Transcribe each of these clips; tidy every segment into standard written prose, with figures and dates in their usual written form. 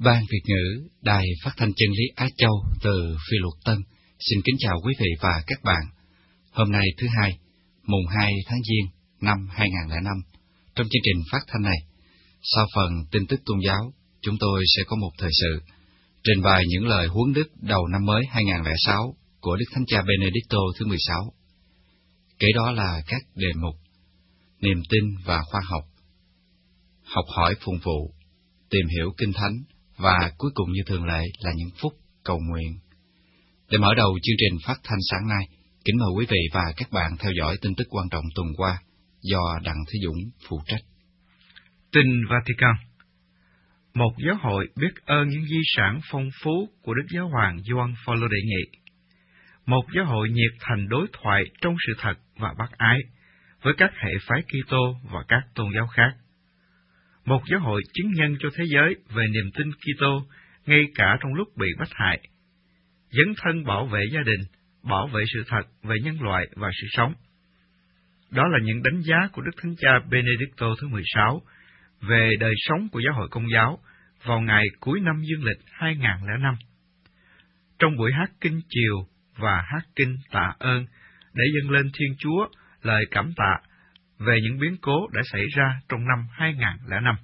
Ban Việt ngữ Đài Phát thanh Chân lý Á Châu từ Phi Luật Tân xin kính chào quý vị và các bạn. Hôm nay thứ Hai, mùng 2 tháng Giêng năm 2005, trong chương trình phát thanh này, sau phần tin tức tôn giáo, chúng tôi sẽ có một thời sự trình bày những lời huấn đức đầu năm mới 2006 của Đức Thánh Cha Benedicto thứ 16. Kế đó là các đề mục niềm tin và khoa học, học hỏi phụng vụ, tìm hiểu Kinh Thánh, và cuối cùng như thường lệ là những phút cầu nguyện. Để mở đầu chương trình phát thanh sáng nay, kính mời quý vị và các bạn theo dõi tin tức quan trọng tuần qua do Đặng Thế Dũng phụ trách. Tin Vatican. Một giáo hội biết ơn những di sản phong phú của Đức Giáo hoàng Gioan Phaolô đệ nhị. Một giáo hội nhiệt thành đối thoại trong sự thật và bác ái với các hệ phái Kitô và các tôn giáo khác. Một giáo hội chứng nhân cho thế giới về niềm tin Kitô ngay cả trong lúc bị bắt hại. Dấn thân bảo vệ gia đình, bảo vệ sự thật về nhân loại và sự sống. Đó là những đánh giá của Đức Thánh Cha Benedicto thứ 16 về đời sống của giáo hội Công giáo vào ngày cuối năm dương lịch 2005. Trong buổi hát kinh chiều và hát kinh tạ ơn để dâng lên Thiên Chúa lời cảm tạ về những biến cố đã xảy ra trong năm 2005.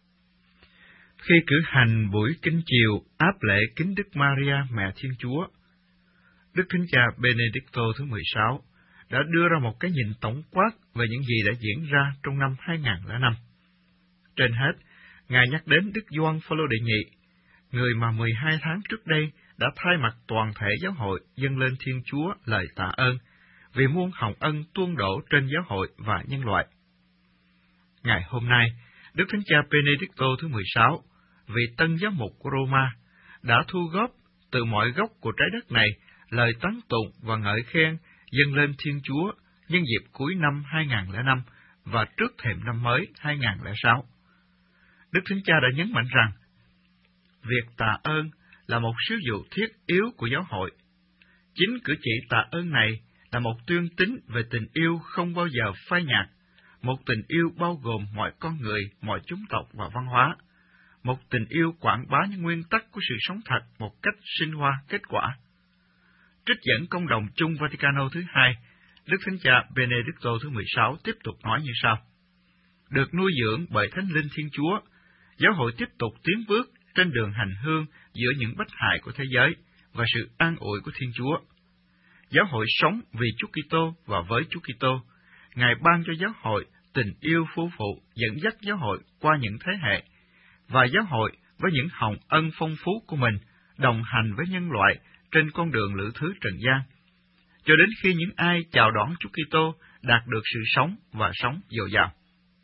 Khi cử hành buổi kinh chiều áp lễ kính Đức Maria Mẹ Thiên Chúa, Đức Thánh Cha Benedicto thứ 16 đã đưa ra một cái nhìn tổng quát về những gì đã diễn ra trong năm 2005. Trên hết, Ngài nhắc đến Đức Gioan Phaolô đệ nhị, người mà 12 tháng trước đây đã thay mặt toàn thể giáo hội dâng lên Thiên Chúa lời tạ ơn vì muôn hồng ân tuôn đổ trên giáo hội và nhân loại. Ngày hôm nay, Đức Thánh Cha Benedicto thứ 16, vị tân giám mục của Roma, đã thu góp từ mọi góc của trái đất này lời tán tụng và ngợi khen dâng lên Thiên Chúa nhân dịp cuối năm 2005 và trước thềm năm mới 2006. Đức Thánh Cha đã nhấn mạnh rằng, việc tạ ơn là một sứ vụ thiết yếu của giáo hội. Chính cử chỉ tạ ơn này là một tuyên tín về tình yêu không bao giờ phai nhạt, một tình yêu bao gồm mọi con người, mọi chủng tộc và văn hóa, một tình yêu quảng bá những nguyên tắc của sự sống thật một cách sinh hoa kết quả. Trích dẫn công đồng chung Vaticano thứ hai, Đức Thánh Cha Benedicto thứ 16 tiếp tục nói như sau: được nuôi dưỡng bởi Thánh Linh Thiên Chúa, giáo hội tiếp tục tiến bước trên đường hành hương giữa những bất hại của thế giới và sự an ủi của Thiên Chúa. Giáo hội sống vì Chúa Kitô và với Chúa Kitô. Ngài ban cho giáo hội tình yêu phu phụ dẫn dắt giáo hội qua những thế hệ, và giáo hội với những hồng ân phong phú của mình đồng hành với nhân loại trên con đường lữ thứ trần gian, cho đến khi những ai chào đón Chúa Kitô đạt được sự sống và sống dồi dào.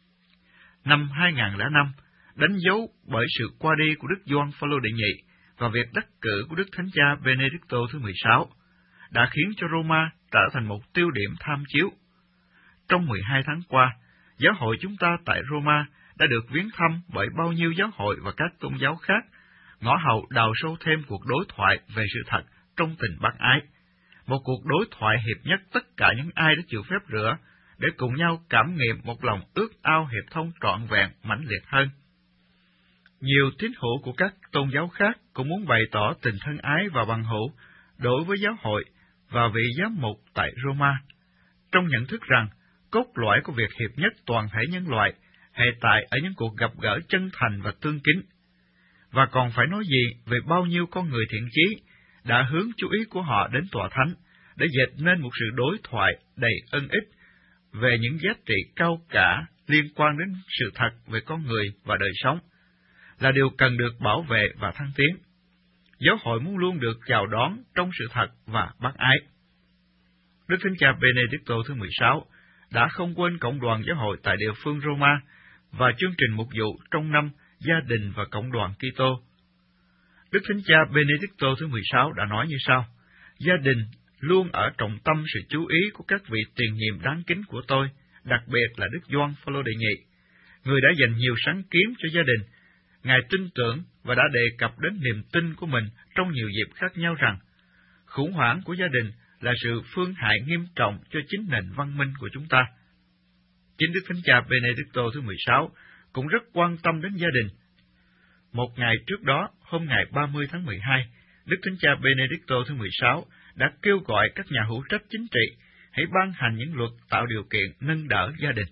Năm 2005 đánh dấu bởi sự qua đi của Đức Gioan Phaolô đệ nhị và việc đắc cử của Đức Thánh Cha Benedicto thứ 16 đã khiến cho Roma trở thành một tiêu điểm tham chiếu. Trong 12 tháng qua, giáo hội chúng ta tại Roma đã được viếng thăm bởi bao nhiêu giáo hội và các tôn giáo khác, ngõ hầu đào sâu thêm cuộc đối thoại về sự thật trong tình bác ái, một cuộc đối thoại hiệp nhất tất cả những ai đã chịu phép rửa, để cùng nhau cảm nghiệm một lòng ước ao hiệp thông trọn vẹn mãnh liệt hơn. Nhiều tín hữu của các tôn giáo khác cũng muốn bày tỏ tình thân ái và bằng hữu đối với giáo hội và vị giám mục tại Roma, trong nhận thức rằng cốt lõi của việc hiệp nhất toàn thể nhân loại hệ tại ở những cuộc gặp gỡ chân thành và tương kính. Và còn phải nói gì về bao nhiêu con người thiện chí đã hướng chú ý của họ đến tòa thánh để dệt nên một sự đối thoại đầy ân ích về những giá trị cao cả liên quan đến sự thật về con người và đời sống, là điều cần được bảo vệ và thăng tiến. Giáo hội muốn luôn được chào đón trong sự thật và bác ái. Đức Thánh Cha Benedicto thứ 16 đã không quên cộng đoàn giáo hội tại địa phương Roma và chương trình mục vụ trong năm Gia đình và Cộng đoàn Kitô. Đức Thánh Cha Benedicto thứ 16 đã nói như sau: gia đình luôn ở trọng tâm sự chú ý của các vị tiền nhiệm đáng kính của tôi, đặc biệt là Đức Gioan Phaolô đệ nhị, người đã dành nhiều sáng kiến cho gia đình. Ngài tin tưởng và đã đề cập đến niềm tin của mình trong nhiều dịp khác nhau rằng khủng hoảng của gia đình là sự phương hại nghiêm trọng cho chính nền văn minh của chúng ta. Chính Đức Thánh Cha Benedicto thứ 16 cũng rất quan tâm đến gia đình. Một ngày trước đó, hôm ngày 30 tháng 12, Đức Thánh Cha Benedicto thứ 16 đã kêu gọi các nhà hữu trách chính trị hãy ban hành những luật tạo điều kiện nâng đỡ gia đình.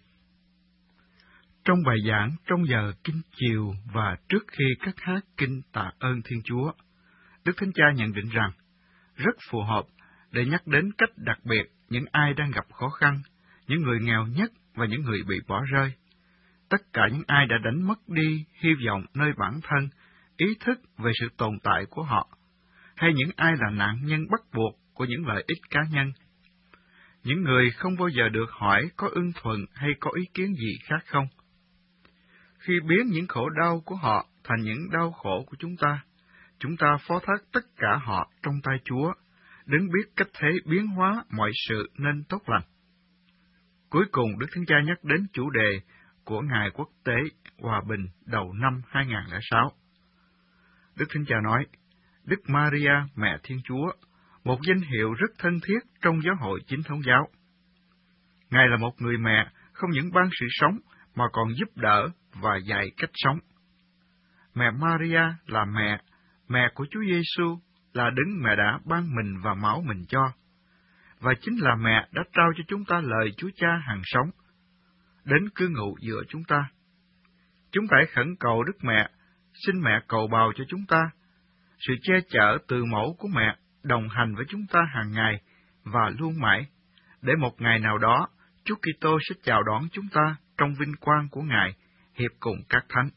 Trong bài giảng trong giờ kinh chiều và trước khi cất hát kinh tạ ơn Thiên Chúa, Đức Thánh Cha nhận định rằng rất phù hợp để nhắc đến cách đặc biệt những ai đang gặp khó khăn, những người nghèo nhất và những người bị bỏ rơi. Tất cả những ai đã đánh mất đi hy vọng nơi bản thân, ý thức về sự tồn tại của họ, hay những ai là nạn nhân bắt buộc của những lợi ích cá nhân. Những người không bao giờ được hỏi có ưng thuận hay có ý kiến gì khác không. Khi biến những khổ đau của họ thành những đau khổ của chúng ta phó thác tất cả họ trong tay Chúa, đấng biết cách thế biến hóa mọi sự nên tốt lành. Cuối cùng, Đức Thánh Cha nhắc đến chủ đề của Ngày Quốc tế Hòa bình đầu năm 2006. Đức Thánh Cha nói, Đức Maria, Mẹ Thiên Chúa, một danh hiệu rất thân thiết trong giáo hội Chính thống giáo. Ngài là một người mẹ không những ban sự sống mà còn giúp đỡ và dạy cách sống. Mẹ Maria là mẹ của Chúa Giêsu, là đấng mẹ đã ban mình và máu mình cho, và chính là mẹ đã trao cho chúng ta lời Chúa Cha hằng sống, đến cư ngụ giữa chúng ta. Chúng ta hãy khẩn cầu Đức Mẹ, xin mẹ cầu bào cho chúng ta, sự che chở từ mẫu của mẹ đồng hành với chúng ta hàng ngày và luôn mãi, để một ngày nào đó Chúa Kitô sẽ chào đón chúng ta trong vinh quang của Ngài, hiệp cùng các thánh.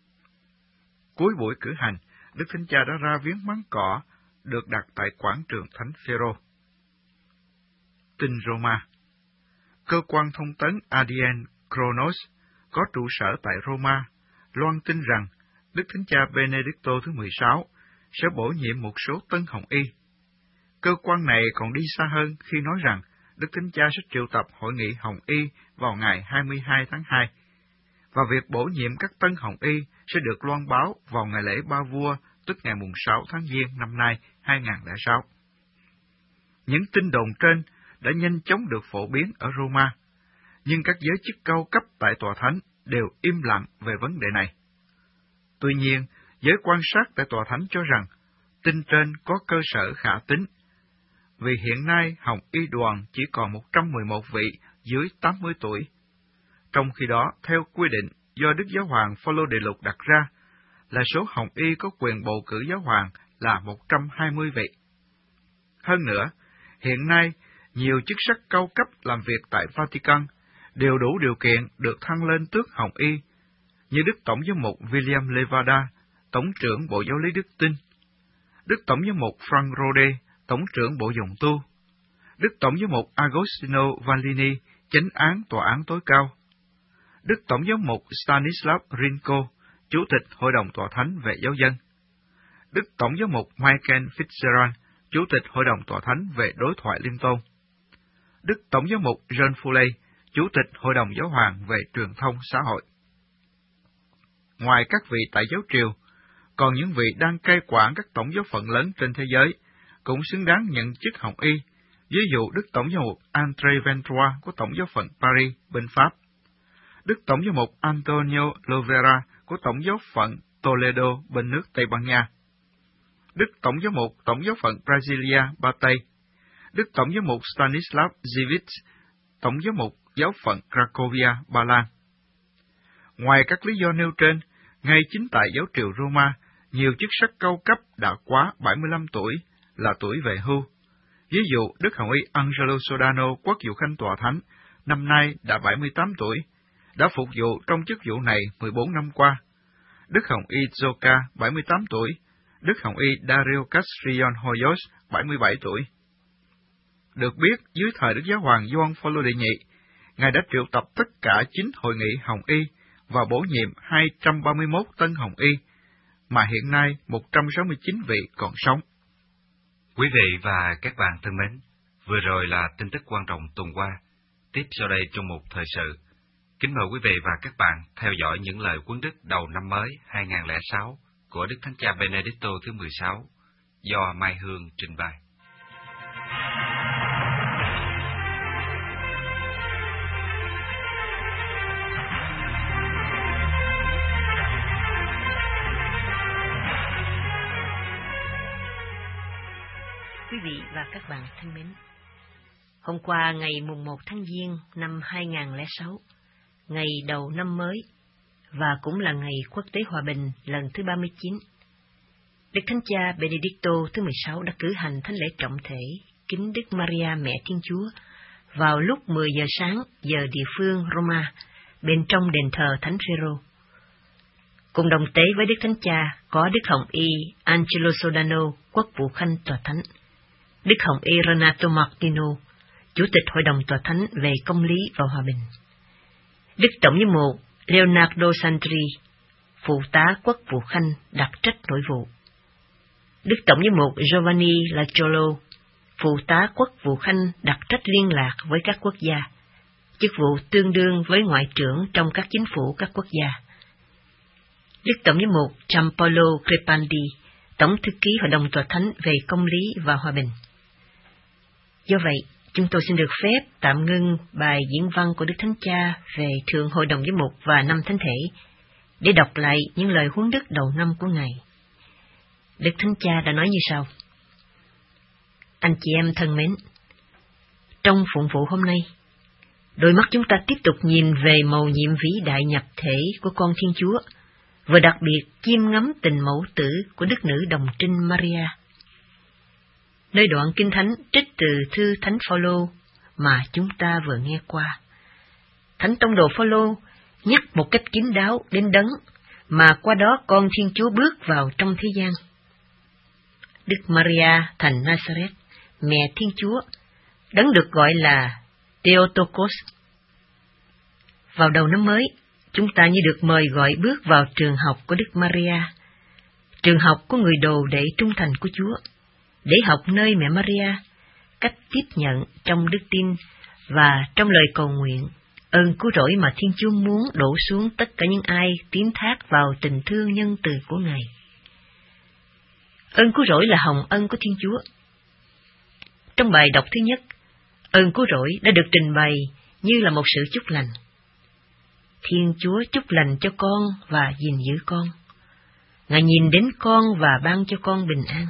Cuối buổi cử hành, Đức Thánh Cha đã ra viếng máng cỏ được đặt tại quảng trường Thánh Phêrô. Tin Roma. Cơ quan thông tấn ADN Kronos có trụ sở tại Roma loan tin rằng Đức Thánh Cha Benedicto thứ 16 sẽ bổ nhiệm một số tân hồng y. Cơ quan này còn đi xa hơn khi nói rằng Đức Thánh Cha sẽ triệu tập hội nghị hồng y vào ngày 22 tháng 2, và việc bổ nhiệm các tân hồng y sẽ được loan báo vào ngày lễ Ba Vua, tức ngày mùng 6 tháng Giêng năm nay 2006. Những tin đồn trên đã nhanh chóng được phổ biến ở Roma, nhưng các giới chức cao cấp tại Tòa Thánh đều im lặng về vấn đề này. Tuy nhiên, giới quan sát tại Tòa Thánh cho rằng tin trên có cơ sở khả tín, vì hiện nay hồng y đoàn chỉ còn 111 vị dưới 80 tuổi. Trong khi đó, theo quy định do Đức Giáo hoàng Phaolô Đệ Lục đặt ra, là số hồng y có quyền bầu cử giáo hoàng là 120 vị. Hơn nữa, hiện nay, nhiều chức sắc cao cấp làm việc tại Vatican đều đủ điều kiện được thăng lên tước hồng y, như Đức Tổng giám mục William Levada, Tổng trưởng Bộ Giáo lý Đức Tin, Đức Tổng giám mục Frank Rode, Tổng trưởng Bộ Dòng tu, Đức Tổng giám mục Agostino Vanlini, chánh án Tòa án tối cao, Đức Tổng giám mục Stanislav Rinko, Chủ tịch Hội đồng Tòa Thánh về Giáo dân, Đức Tổng giám mục Michael Fitzgerald, Chủ tịch Hội đồng Tòa Thánh về Đối thoại Liên tôn, Đức Tổng giám mục John Foley, Chủ tịch Hội đồng Giáo hoàng về Truyền thông xã hội. Ngoài các vị tại giáo triều, còn những vị đang cai quản các tổng giáo phận lớn trên thế giới cũng xứng đáng nhận chức hồng y, ví dụ Đức Tổng giám mục André Ventura của Tổng giáo phận Paris bên Pháp, Đức Tổng giám mục Antonio Lovera của Tổng giáo phận Toledo bên nước Tây Ban Nha, Đức Tổng giám mục Tổng giáo phận Brasilia Ba Tây, Đức Tổng giám mục Stanislav Zivits, Tổng giám mục giáo phận Cracovia, Ba Lan. Ngoài các lý do nêu trên, ngay chính tại giáo triều Roma, nhiều chức sắc cao cấp đã quá 75 tuổi, là tuổi về hưu. Ví dụ, Đức Hồng y Angelo Sodano, quốc vụ khanh Tòa Thánh, năm nay đã 78 tuổi, đã phục vụ trong chức vụ này 14 năm qua. Đức Hồng y Zoka, 78 tuổi, Đức Hồng y Dario Castrillon Hoyos, 77 tuổi. Được biết, dưới thời Đức Giáo hoàng Gioan Phaolô đệ nhị, Ngài đã triệu tập tất cả 9 hội nghị hồng y và bổ nhiệm 231 tân hồng y, mà hiện nay 169 vị còn sống. Quý vị và các bạn thân mến, vừa rồi là tin tức quan trọng tuần qua. Tiếp sau đây trong một thời sự, kính mời quý vị và các bạn theo dõi những lời huấn đức đầu năm mới 2006 của Đức Thánh Cha Benedicto thứ 16 do Mai Hương trình bày. vị và các bạn thân mến, hôm qua ngày mùng 1 tháng Giêng năm 2006, ngày đầu năm mới, và cũng là ngày quốc tế hòa bình lần thứ 39, Đức Thánh Cha Benedicto thứ 16 đã cử hành thánh lễ trọng thể kính Đức Maria Mẹ Thiên Chúa vào lúc 10 giờ sáng giờ địa phương Roma, bên trong đền thờ Thánh Phêrô. Cùng đồng tế với Đức Thánh Cha có Đức Hồng Y Angelo Sodano, quốc vụ khanh tòa thánh, Đức Hồng Y Renato Martino, chủ tịch Hội đồng tòa thánh về công lý và hòa bình, Đức Tổng giám mục Leonardo Sandri, phụ tá quốc vụ khanh đặc trách nội vụ, Đức Tổng giám mục Giovanni Lacciolo, phụ tá quốc vụ khanh đặc trách liên lạc với các quốc gia, chức vụ tương đương với ngoại trưởng trong các chính phủ các quốc gia, Đức Tổng giám mục Giampaolo Crepaldi, Tổng thư ký Hội đồng tòa thánh về công lý và hòa bình. Do vậy, chúng tôi xin được phép tạm ngưng bài diễn văn của Đức Thánh Cha về Thượng Hội đồng Giám mục và Năm Thánh Thể để đọc lại những lời huấn đức đầu năm của Ngài. Đức Thánh Cha đã nói như sau: Anh chị em thân mến, trong phụng vụ hôm nay, đôi mắt chúng ta tiếp tục nhìn về mầu nhiệm vĩ đại nhập thể của con Thiên Chúa, và đặc biệt chiêm ngắm tình mẫu tử của Đức Nữ Đồng Trinh Maria. Nơi đoạn Kinh Thánh trích từ thư Thánh Phaolô mà chúng ta vừa nghe qua, Thánh Tông đồ Phaolô nhắc một cách kín đáo đến đấng mà qua đó con Thiên Chúa bước vào trong thế gian. Đức Maria thành Nazareth, mẹ Thiên Chúa, đấng được gọi là Theotokos. Vào đầu năm mới, chúng ta như được mời gọi bước vào trường học của Đức Maria, trường học của người đồ đệ trung thành của Chúa, để học nơi mẹ Maria, cách tiếp nhận trong đức tin và trong lời cầu nguyện, ơn cứu rỗi mà Thiên Chúa muốn đổ xuống tất cả những ai tín thác vào tình thương nhân từ của Ngài. Ơn cứu rỗi là hồng ân của Thiên Chúa. Trong bài đọc thứ nhất, ơn cứu rỗi đã được trình bày như là một sự chúc lành. Thiên Chúa chúc lành cho con và gìn giữ con. Ngài nhìn đến con và ban cho con bình an.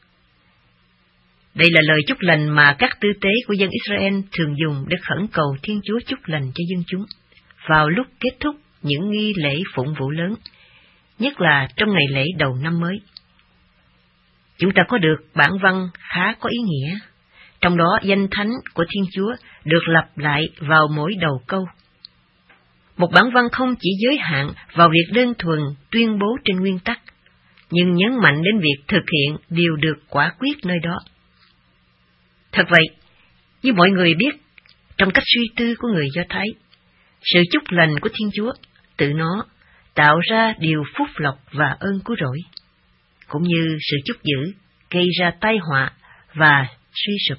Đây là lời chúc lành mà các tư tế của dân Israel thường dùng để khẩn cầu Thiên Chúa chúc lành cho dân chúng vào lúc kết thúc những nghi lễ phụng vụ lớn, nhất là trong ngày lễ đầu năm mới. Chúng ta có được bản văn khá có ý nghĩa, trong đó danh thánh của Thiên Chúa được lặp lại vào mỗi đầu câu. Một bản văn không chỉ giới hạn vào việc đơn thuần tuyên bố trên nguyên tắc, nhưng nhấn mạnh đến việc thực hiện điều được quả quyết nơi đó. Thật vậy, như mọi người biết, trong cách suy tư của người Do Thái, sự chúc lành của Thiên Chúa tự nó tạo ra điều phúc lộc và ơn cứu rỗi, cũng như sự chúc giữ gây ra tai họa và suy sụp.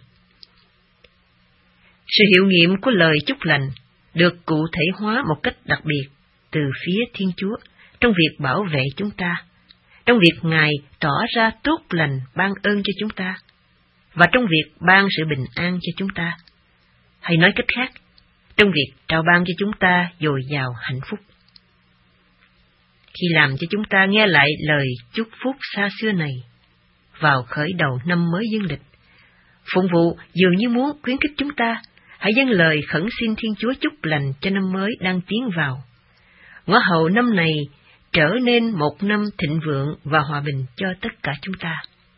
Sự hiệu nghiệm của lời chúc lành được cụ thể hóa một cách đặc biệt từ phía Thiên Chúa trong việc bảo vệ chúng ta, trong việc Ngài tỏ ra tốt lành ban ơn cho chúng ta, và trong việc ban sự bình an cho chúng ta. Hay nói cách khác, trong việc trao ban cho chúng ta dồi dào hạnh phúc. Khi làm cho chúng ta nghe lại lời chúc phúc xa xưa này vào khởi đầu năm mới dương lịch, phụng vụ dường như muốn khuyến khích chúng ta hãy dâng lời khẩn xin Thiên Chúa chúc lành cho năm mới đang tiến vào, ngõ hầu năm này trở nên một năm thịnh vượng và hòa bình cho tất cả chúng ta.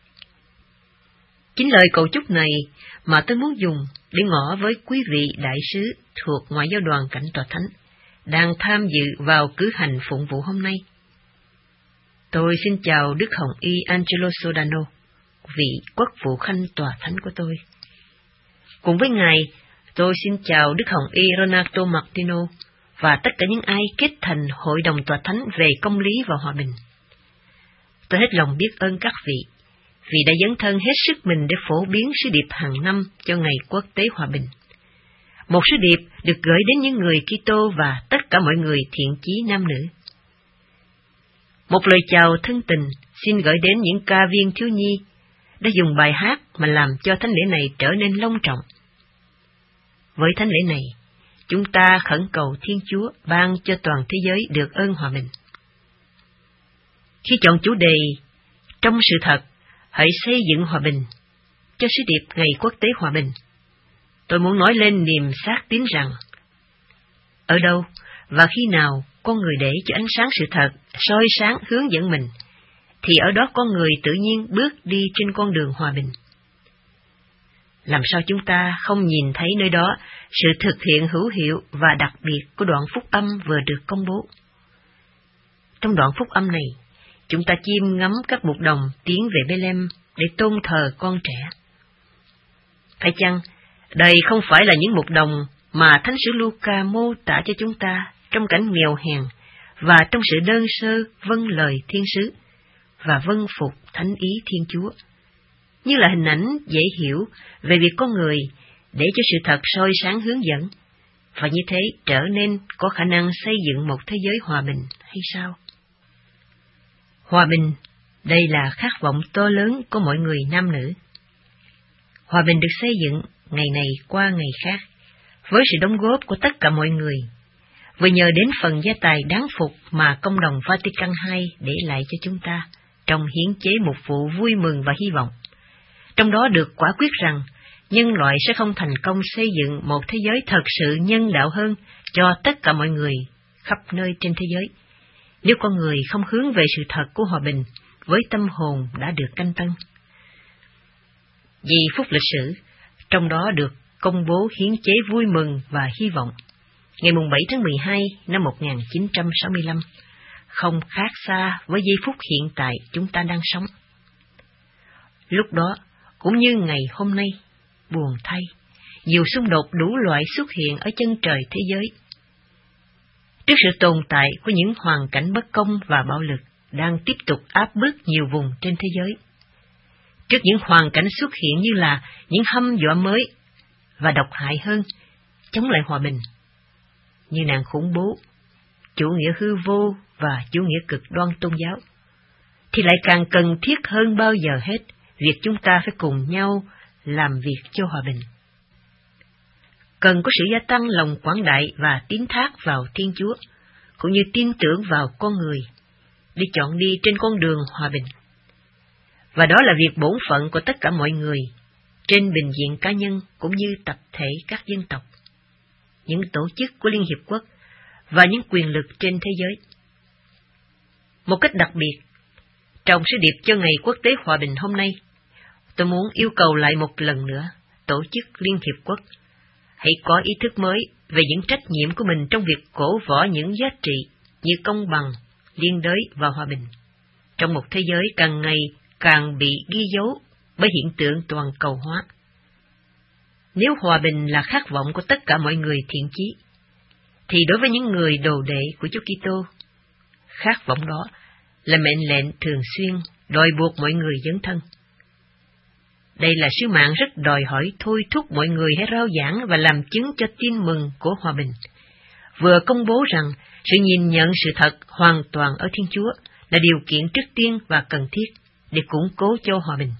Chính lời cầu chúc này mà tôi muốn dùng để ngỏ với quý vị đại sứ thuộc Ngoại giao đoàn Cảnh Tòa Thánh đang tham dự vào cử hành phụng vụ hôm nay. Tôi xin chào Đức Hồng Y Angelo Sodano, vị quốc vụ khanh Tòa Thánh của tôi. Cùng với Ngài, tôi xin chào Đức Hồng Y Renato Martino và tất cả những ai kết thành Hội đồng Tòa Thánh về công lý và hòa bình. Tôi hết lòng biết ơn các vị vì đã dấn thân hết sức mình để phổ biến sứ điệp hàng năm cho ngày quốc tế hòa bình. Một sứ điệp được gửi đến những người Kitô và tất cả mọi người thiện chí nam nữ. Một lời chào thân tình xin gửi đến những ca viên thiếu nhi đã dùng bài hát mà làm cho thánh lễ này trở nên long trọng. Với thánh lễ này, chúng ta khẩn cầu Thiên Chúa ban cho toàn thế giới được ơn hòa bình. Khi chọn chủ đề trong sự thật, hãy xây dựng hòa bình, cho sứ điệp Ngày Quốc tế Hòa bình, tôi muốn nói lên niềm xác tín rằng, ở đâu và khi nào con người để cho ánh sáng sự thật soi sáng hướng dẫn mình, thì ở đó con người tự nhiên bước đi trên con đường hòa bình. Làm sao chúng ta không nhìn thấy nơi đó sự thực hiện hữu hiệu và đặc biệt của đoạn phúc âm vừa được công bố? Trong đoạn phúc âm này, chúng ta chiêm ngắm các mục đồng tiến về Bethlehem để tôn thờ con trẻ. Phải chăng, đây không phải là những mục đồng mà Thánh sử Luca mô tả cho chúng ta trong cảnh nghèo hèn và trong sự đơn sơ vâng lời thiên sứ và vâng phục thánh ý Thiên Chúa, như là hình ảnh dễ hiểu về việc con người để cho sự thật soi sáng hướng dẫn, và như thế trở nên có khả năng xây dựng một thế giới hòa bình hay sao? Hòa bình, đây là khát vọng to lớn của mọi người nam nữ. Hòa bình được xây dựng ngày này qua ngày khác, với sự đóng góp của tất cả mọi người, vừa nhờ đến phần gia tài đáng phục mà Công đồng Vatican II để lại cho chúng ta trong hiến chế mục vụ vui mừng và hy vọng. Trong đó được quả quyết rằng, nhân loại sẽ không thành công xây dựng một thế giới thật sự nhân đạo hơn cho tất cả mọi người khắp nơi trên thế giới, nếu con người không hướng về sự thật của hòa bình với tâm hồn đã được canh tân. Vì phút lịch sử, trong đó được công bố hiến chế vui mừng và hy vọng, ngày 7 tháng 12 năm 1965, không khác xa với giây phút hiện tại chúng ta đang sống. Lúc đó, cũng như ngày hôm nay, buồn thay, nhiều xung đột đủ loại xuất hiện ở chân trời thế giới. Trước sự tồn tại của những hoàn cảnh bất công và bạo lực đang tiếp tục áp bức nhiều vùng trên thế giới, trước những hoàn cảnh xuất hiện như là những hăm dọa mới và độc hại hơn, chống lại hòa bình, như nạn khủng bố, chủ nghĩa hư vô và chủ nghĩa cực đoan tôn giáo, thì lại càng cần thiết hơn bao giờ hết việc chúng ta phải cùng nhau làm việc cho hòa bình. Cần có sự gia tăng lòng quảng đại và tín thác vào Thiên Chúa, cũng như tin tưởng vào con người, để chọn đi trên con đường hòa bình. Và đó là việc bổn phận của tất cả mọi người, trên bình diện cá nhân cũng như tập thể các dân tộc, những tổ chức của Liên Hiệp Quốc và những quyền lực trên thế giới. Một cách đặc biệt, trong sứ điệp cho Ngày Quốc tế Hòa bình hôm nay, tôi muốn yêu cầu lại một lần nữa tổ chức Liên Hiệp Quốc hãy có ý thức mới về những trách nhiệm của mình trong việc cổ võ những giá trị như công bằng, liên đới và hòa bình, trong một thế giới càng ngày càng bị ghi dấu bởi hiện tượng toàn cầu hóa. Nếu hòa bình là khát vọng của tất cả mọi người thiện chí, thì đối với những người đồ đệ của Chúa Kitô, khát vọng đó là mệnh lệnh thường xuyên đòi buộc mọi người dấn thân. Đây là sứ mạng rất đòi hỏi thôi thúc mọi người hãy rao giảng và làm chứng cho tin mừng của hòa bình, vừa công bố rằng sự nhìn nhận sự thật hoàn toàn ở Thiên Chúa là điều kiện trước tiên và cần thiết để củng cố cho hòa bình.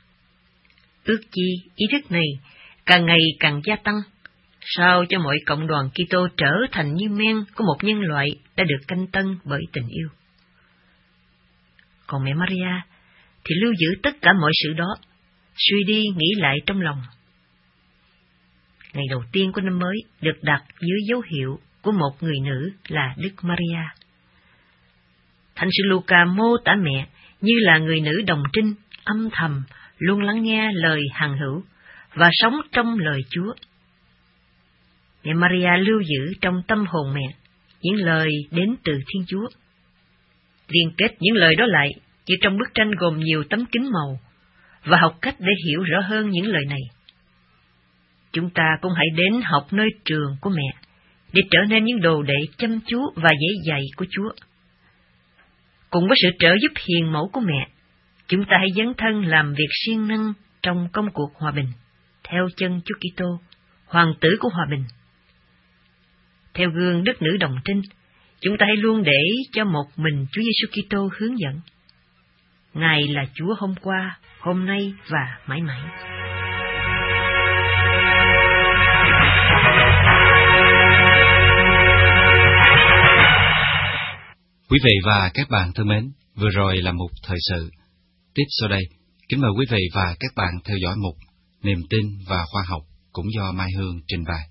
Ước chi ý thức này càng ngày càng gia tăng, sao cho mọi cộng đoàn Kitô trở thành như men của một nhân loại đã được canh tân bởi tình yêu. Còn mẹ Maria thì lưu giữ tất cả mọi sự đó, suy đi nghĩ lại trong lòng. Ngày đầu tiên của năm mới được đặt dưới dấu hiệu của một người nữ là Đức Maria. Thánh sử Luca mô tả mẹ như là người nữ đồng trinh, âm thầm, luôn lắng nghe lời hằng hữu và sống trong lời Chúa. Mẹ Maria lưu giữ trong tâm hồn mẹ những lời đến từ Thiên Chúa. Liên kết những lời đó lại như trong bức tranh gồm nhiều tấm kính màu, và học cách để hiểu rõ hơn những lời này. Chúng ta cũng hãy đến học nơi trường của mẹ, để trở nên những đồ đệ chăm chú và dễ dạy của Chúa. Cùng với sự trợ giúp hiền mẫu của mẹ, chúng ta hãy dấn thân làm việc siêng năng trong công cuộc hòa bình, theo chân Chúa Kitô, Hoàng tử của hòa bình. Theo gương đức nữ đồng trinh, chúng ta hãy luôn để cho một mình Chúa Giêsu Kitô hướng dẫn. Ngài là Chúa hôm qua, hôm nay và mãi mãi. Quý vị và các bạn thân mến, vừa rồi là mục thời sự. Tiếp sau đây, kính mời quý vị và các bạn theo dõi mục Niềm tin và khoa học cũng do Mai Hương trình bày.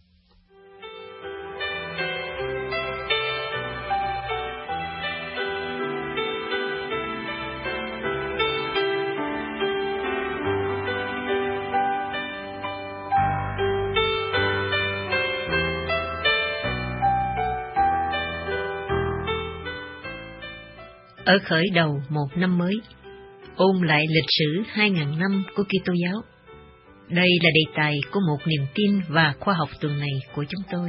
Ở khởi đầu một năm mới, ôn lại lịch sử 2.000 năm của Kitô giáo. Đây là đề tài của một niềm tin và khoa học tuần này của chúng tôi.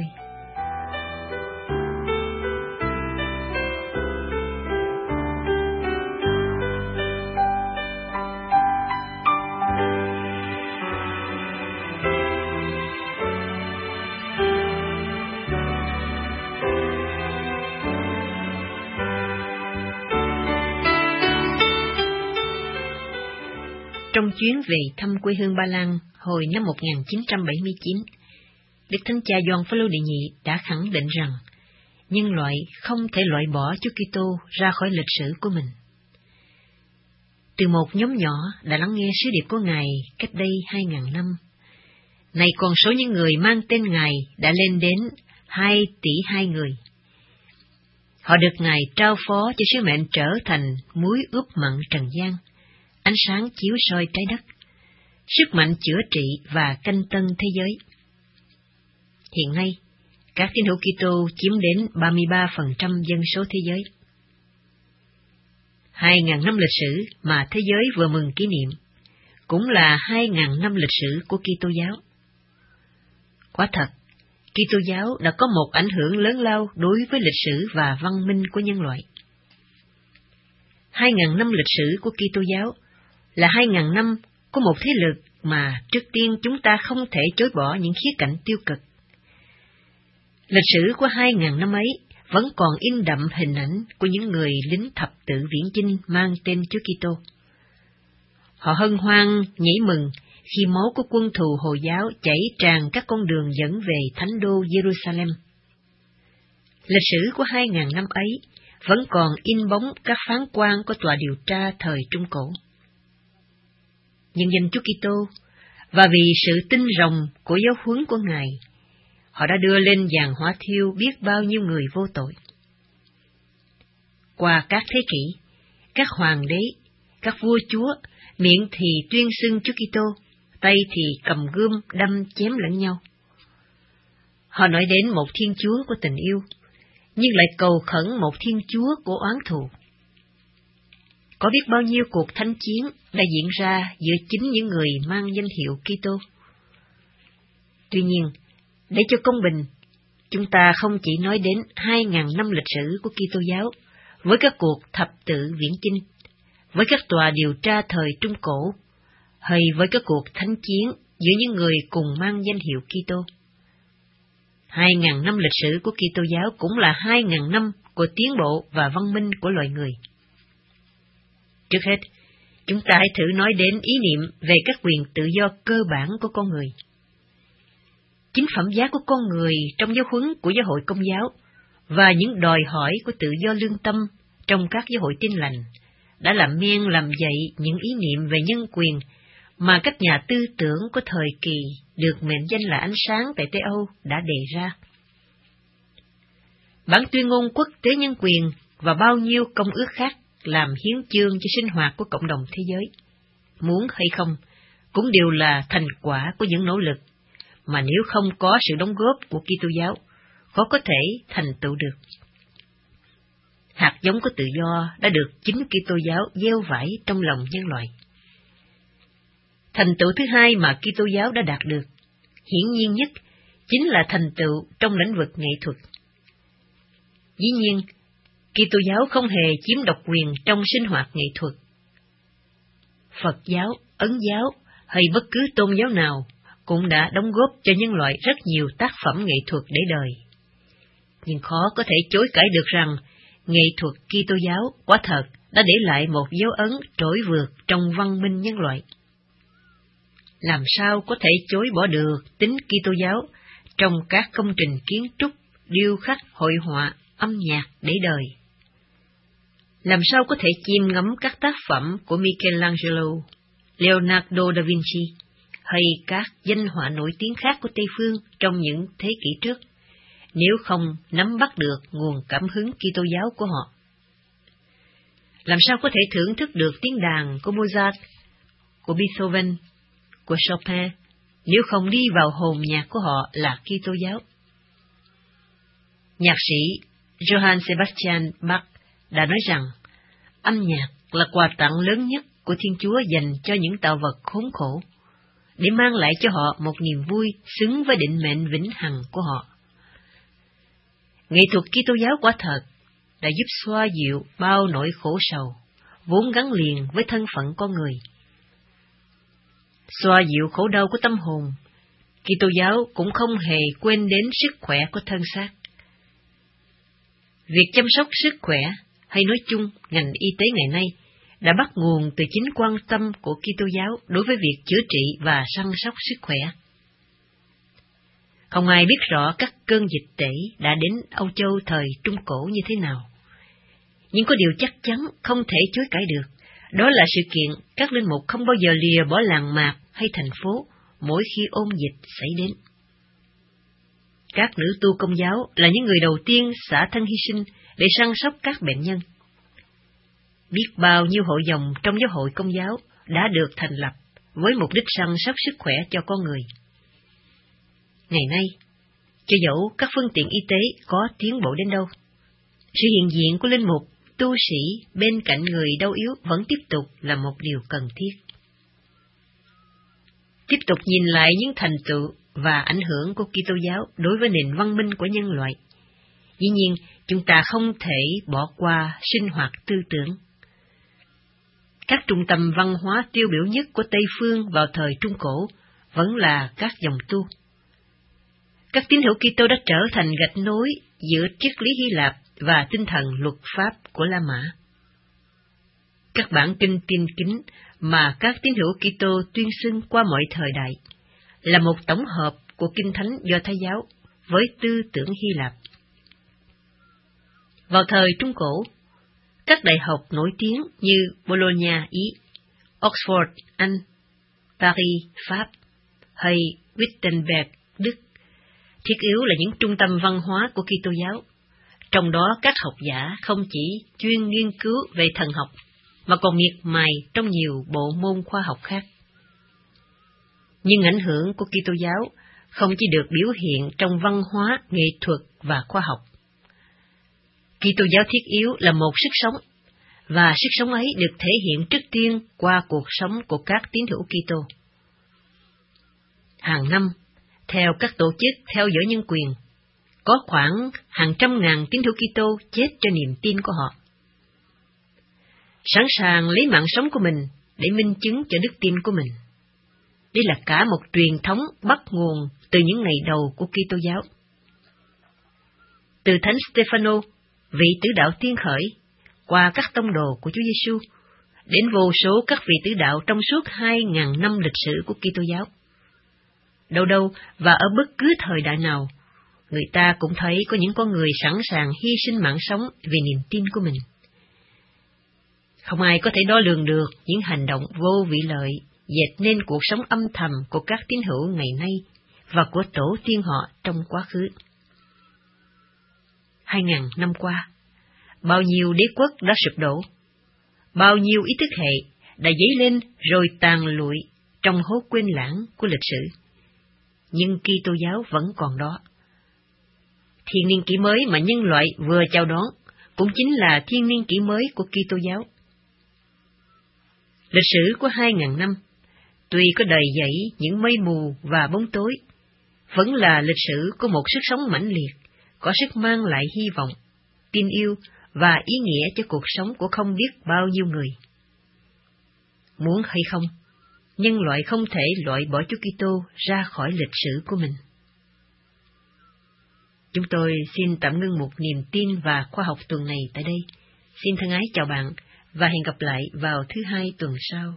Trong chuyến về thăm quê hương Ba Lan hồi năm 1979, Đức Thánh Cha Gioan Phaolô đệ nhị đã khẳng định rằng nhân loại không thể loại bỏ Chúa Kitô ra khỏi lịch sử của mình. Từ một nhóm nhỏ đã lắng nghe sứ điệp của Ngài cách đây 2.000 năm, nay con số những người mang tên Ngài đã lên đến 2,2 tỷ người. Họ được Ngài trao phó cho sứ mệnh trở thành muối ướp mặn trần gian, ánh sáng chiếu soi trái đất, sức mạnh chữa trị và canh tân thế giới. Hiện nay, các tín hữu Kitô chiếm đến 33% dân số thế giới. 2.000 năm lịch sử mà thế giới vừa mừng kỷ niệm, cũng là 2.000 năm lịch sử của Kitô giáo. Quả thật, Kitô giáo đã có một ảnh hưởng lớn lao đối với lịch sử và văn minh của nhân loại. 2.000 năm lịch sử của Kitô giáo là 2.000 năm của một thế lực mà trước tiên chúng ta không thể chối bỏ những khía cạnh tiêu cực. Lịch sử của 2.000 năm ấy vẫn còn in đậm hình ảnh của những người lính thập tự viễn chinh mang tên Chúa Kitô. Họ hân hoan nhảy mừng khi máu của quân thù Hồi giáo chảy tràn các con đường dẫn về thánh đô Jerusalem. Lịch sử của 2.000 năm ấy vẫn còn in bóng các phán quan của tòa điều tra thời Trung Cổ. Nhân danh Chúa Kitô và vì sự tinh rồng của giáo huấn của Ngài, họ đã đưa lên giàn hỏa thiêu biết bao nhiêu người vô tội. Qua các thế kỷ, các hoàng đế, các vua chúa, miệng thì tuyên xưng Chúa Kitô, tay thì cầm gươm đâm chém lẫn nhau. Họ nói đến một Thiên Chúa của tình yêu, nhưng lại cầu khẩn một Thiên Chúa của oán thù. Có biết bao nhiêu cuộc thánh chiến đã diễn ra giữa chính những người mang danh hiệu Kitô. Tuy nhiên, để cho công bình, chúng ta không chỉ nói đến 2.000 năm lịch sử của Kitô giáo với các cuộc thập tự viễn chinh, với các tòa điều tra thời Trung Cổ, hay với các cuộc thánh chiến giữa những người cùng mang danh hiệu Kitô. 2.000 năm lịch sử của Kitô giáo cũng là 2.000 năm của tiến bộ và văn minh của loài người. Trước hết, chúng ta hãy thử nói đến ý niệm về các quyền tự do cơ bản của con người. Chính phẩm giá của con người trong giáo huấn của giáo hội Công giáo và những đòi hỏi của tự do lương tâm trong các giáo hội Tin lành đã làm men làm dậy những ý niệm về nhân quyền mà các nhà tư tưởng của thời kỳ được mệnh danh là ánh sáng tại Tây Âu đã đề ra. Bản tuyên ngôn quốc tế nhân quyền và bao nhiêu công ước khác làm hiến chương cho sinh hoạt của cộng đồng thế giới, muốn hay không, cũng đều là thành quả của những nỗ lực mà nếu không có sự đóng góp của Kitô giáo, khó có thể thành tựu được. Hạt giống của tự do đã được chính Kitô giáo gieo vải trong lòng nhân loại. Thành tựu thứ hai mà Kitô giáo đã đạt được, hiển nhiên nhất, chính là thành tựu trong lĩnh vực nghệ thuật. Dĩ nhiên, Kitô giáo không hề chiếm độc quyền trong sinh hoạt nghệ thuật. Phật giáo, Ấn giáo hay bất cứ tôn giáo nào cũng đã đóng góp cho nhân loại rất nhiều tác phẩm nghệ thuật để đời. Nhưng khó có thể chối cãi được rằng nghệ thuật Kitô giáo quả thật đã để lại một dấu ấn trỗi vượt trong văn minh nhân loại. Làm sao có thể chối bỏ được tính Kitô giáo trong các công trình kiến trúc, điêu khắc, hội họa, âm nhạc để đời? Làm sao có thể chiêm ngắm các tác phẩm của Michelangelo, Leonardo da Vinci hay các danh họa nổi tiếng khác của Tây Phương trong những thế kỷ trước, nếu không nắm bắt được nguồn cảm hứng Kitô giáo của họ. Làm sao có thể thưởng thức được tiếng đàn của Mozart, của Beethoven, của Chopin, nếu không đi vào hồn nhạc của họ là Kitô giáo? Nhạc sĩ Johann Sebastian Bach đã nói rằng, âm nhạc là quà tặng lớn nhất của Thiên Chúa dành cho những tạo vật khốn khổ, để mang lại cho họ một niềm vui xứng với định mệnh vĩnh hằng của họ. Nghệ thuật Kitô giáo quả thật đã giúp xoa dịu bao nỗi khổ sầu, vốn gắn liền với thân phận con người. Xoa dịu khổ đau của tâm hồn, Kitô giáo cũng không hề quên đến sức khỏe của thân xác. Việc chăm sóc sức khỏe, hay nói chung ngành y tế ngày nay, đã bắt nguồn từ chính quan tâm của Kitô giáo đối với việc chữa trị và săn sóc sức khỏe. Không ai biết rõ các cơn dịch tễ đã đến Âu Châu thời Trung Cổ như thế nào. Nhưng có điều chắc chắn không thể chối cãi được, đó là sự kiện các linh mục không bao giờ lìa bỏ làng mạc hay thành phố mỗi khi ôn dịch xảy đến. Các nữ tu Công giáo là những người đầu tiên xả thân hy sinh để săn sóc các bệnh nhân. Biết bao nhiêu hội dòng trong giáo hội Công giáo đã được thành lập với mục đích săn sóc sức khỏe cho con người. Ngày nay, cho dẫu các phương tiện y tế có tiến bộ đến đâu, sự hiện diện của linh mục, tu sĩ bên cạnh người đau yếu vẫn tiếp tục là một điều cần thiết. Tiếp tục nhìn lại những thành tựu và ảnh hưởng của Kitô giáo đối với nền văn minh của nhân loại, dĩ nhiên chúng ta không thể bỏ qua sinh hoạt tư tưởng. Các trung tâm văn hóa tiêu biểu nhất của Tây Phương vào thời Trung Cổ vẫn là các dòng tu. Các tín hữu Kitô đã trở thành gạch nối giữa triết lý Hy Lạp và tinh thần luật pháp của La Mã. Các bản kinh tin kính mà các tín hữu Kitô tuyên xưng qua mọi thời đại là một tổng hợp của kinh thánh Do Thái giáo với tư tưởng Hy Lạp. Vào thời Trung Cổ, các đại học nổi tiếng như Bologna Ý, Oxford Anh, Paris Pháp hay Wittenberg Đức thiết yếu là những trung tâm văn hóa của Kitô giáo. Trong đó các học giả không chỉ chuyên nghiên cứu về thần học, mà còn miệt mài trong nhiều bộ môn khoa học khác. Nhưng ảnh hưởng của Kitô giáo không chỉ được biểu hiện trong văn hóa, nghệ thuật và khoa học. Kitô giáo thiết yếu là một sức sống, và sức sống ấy được thể hiện trước tiên qua cuộc sống của các tín hữu Kitô. Hàng năm, theo các tổ chức theo dõi nhân quyền, có khoảng hàng trăm ngàn tín hữu Kitô chết cho niềm tin của họ. Sẵn sàng lấy mạng sống của mình để minh chứng cho đức tin của mình. Đây là cả một truyền thống bắt nguồn từ những ngày đầu của Kitô giáo. Từ Thánh Stefano, vị tử đạo tiên khởi, qua các tông đồ của Chúa Giêsu, đến vô số các vị tử đạo trong suốt 2.000 năm lịch sử của Kitô giáo. Đâu đâu và ở bất cứ thời đại nào, người ta cũng thấy có những con người sẵn sàng hy sinh mạng sống vì niềm tin của mình. Không ai có thể đo lường được những hành động vô vị lợi dệt nên cuộc sống âm thầm của các tín hữu ngày nay và của tổ tiên họ trong quá khứ. 2.000 năm qua, bao nhiêu đế quốc đã sụp đổ, bao nhiêu ý thức hệ đã dấy lên rồi tàn lụi trong hố quên lãng của lịch sử. Nhưng Kitô giáo vẫn còn đó. Thiên niên kỷ mới mà nhân loại vừa chào đón cũng chính là thiên niên kỷ mới của Kitô giáo. Lịch sử của 2.000 năm, tuy có đầy dẫy những mây mù và bóng tối, vẫn là lịch sử của một sức sống mãnh liệt, có sức mang lại hy vọng, tin yêu và ý nghĩa cho cuộc sống của không biết bao nhiêu người. Muốn hay không, nhân loại không thể loại bỏ Chúa Kitô ra khỏi lịch sử của mình. Chúng tôi xin tạm ngưng một niềm tin và khoa học tuần này tại đây. Xin thân ái chào bạn và hẹn gặp lại vào thứ Hai tuần sau.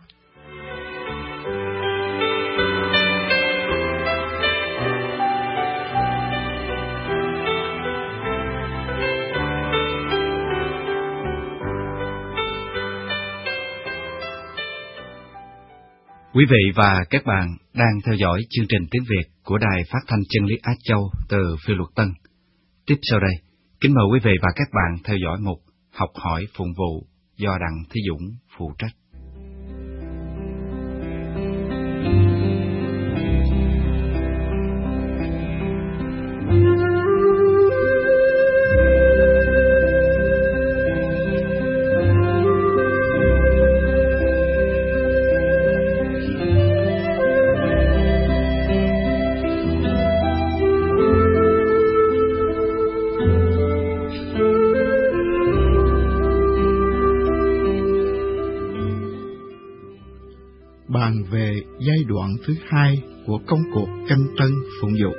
Quý vị và các bạn đang theo dõi chương trình tiếng Việt của Đài Phát thanh Chân lý Á Châu từ Phiêu Luật Tân. Tiếp sau đây, kính mời quý vị và các bạn theo dõi mục Học hỏi phụng vụ do Đặng Thí Dũng phụ trách. Bàn về giai đoạn thứ hai của công cuộc canh tân phụng vụ.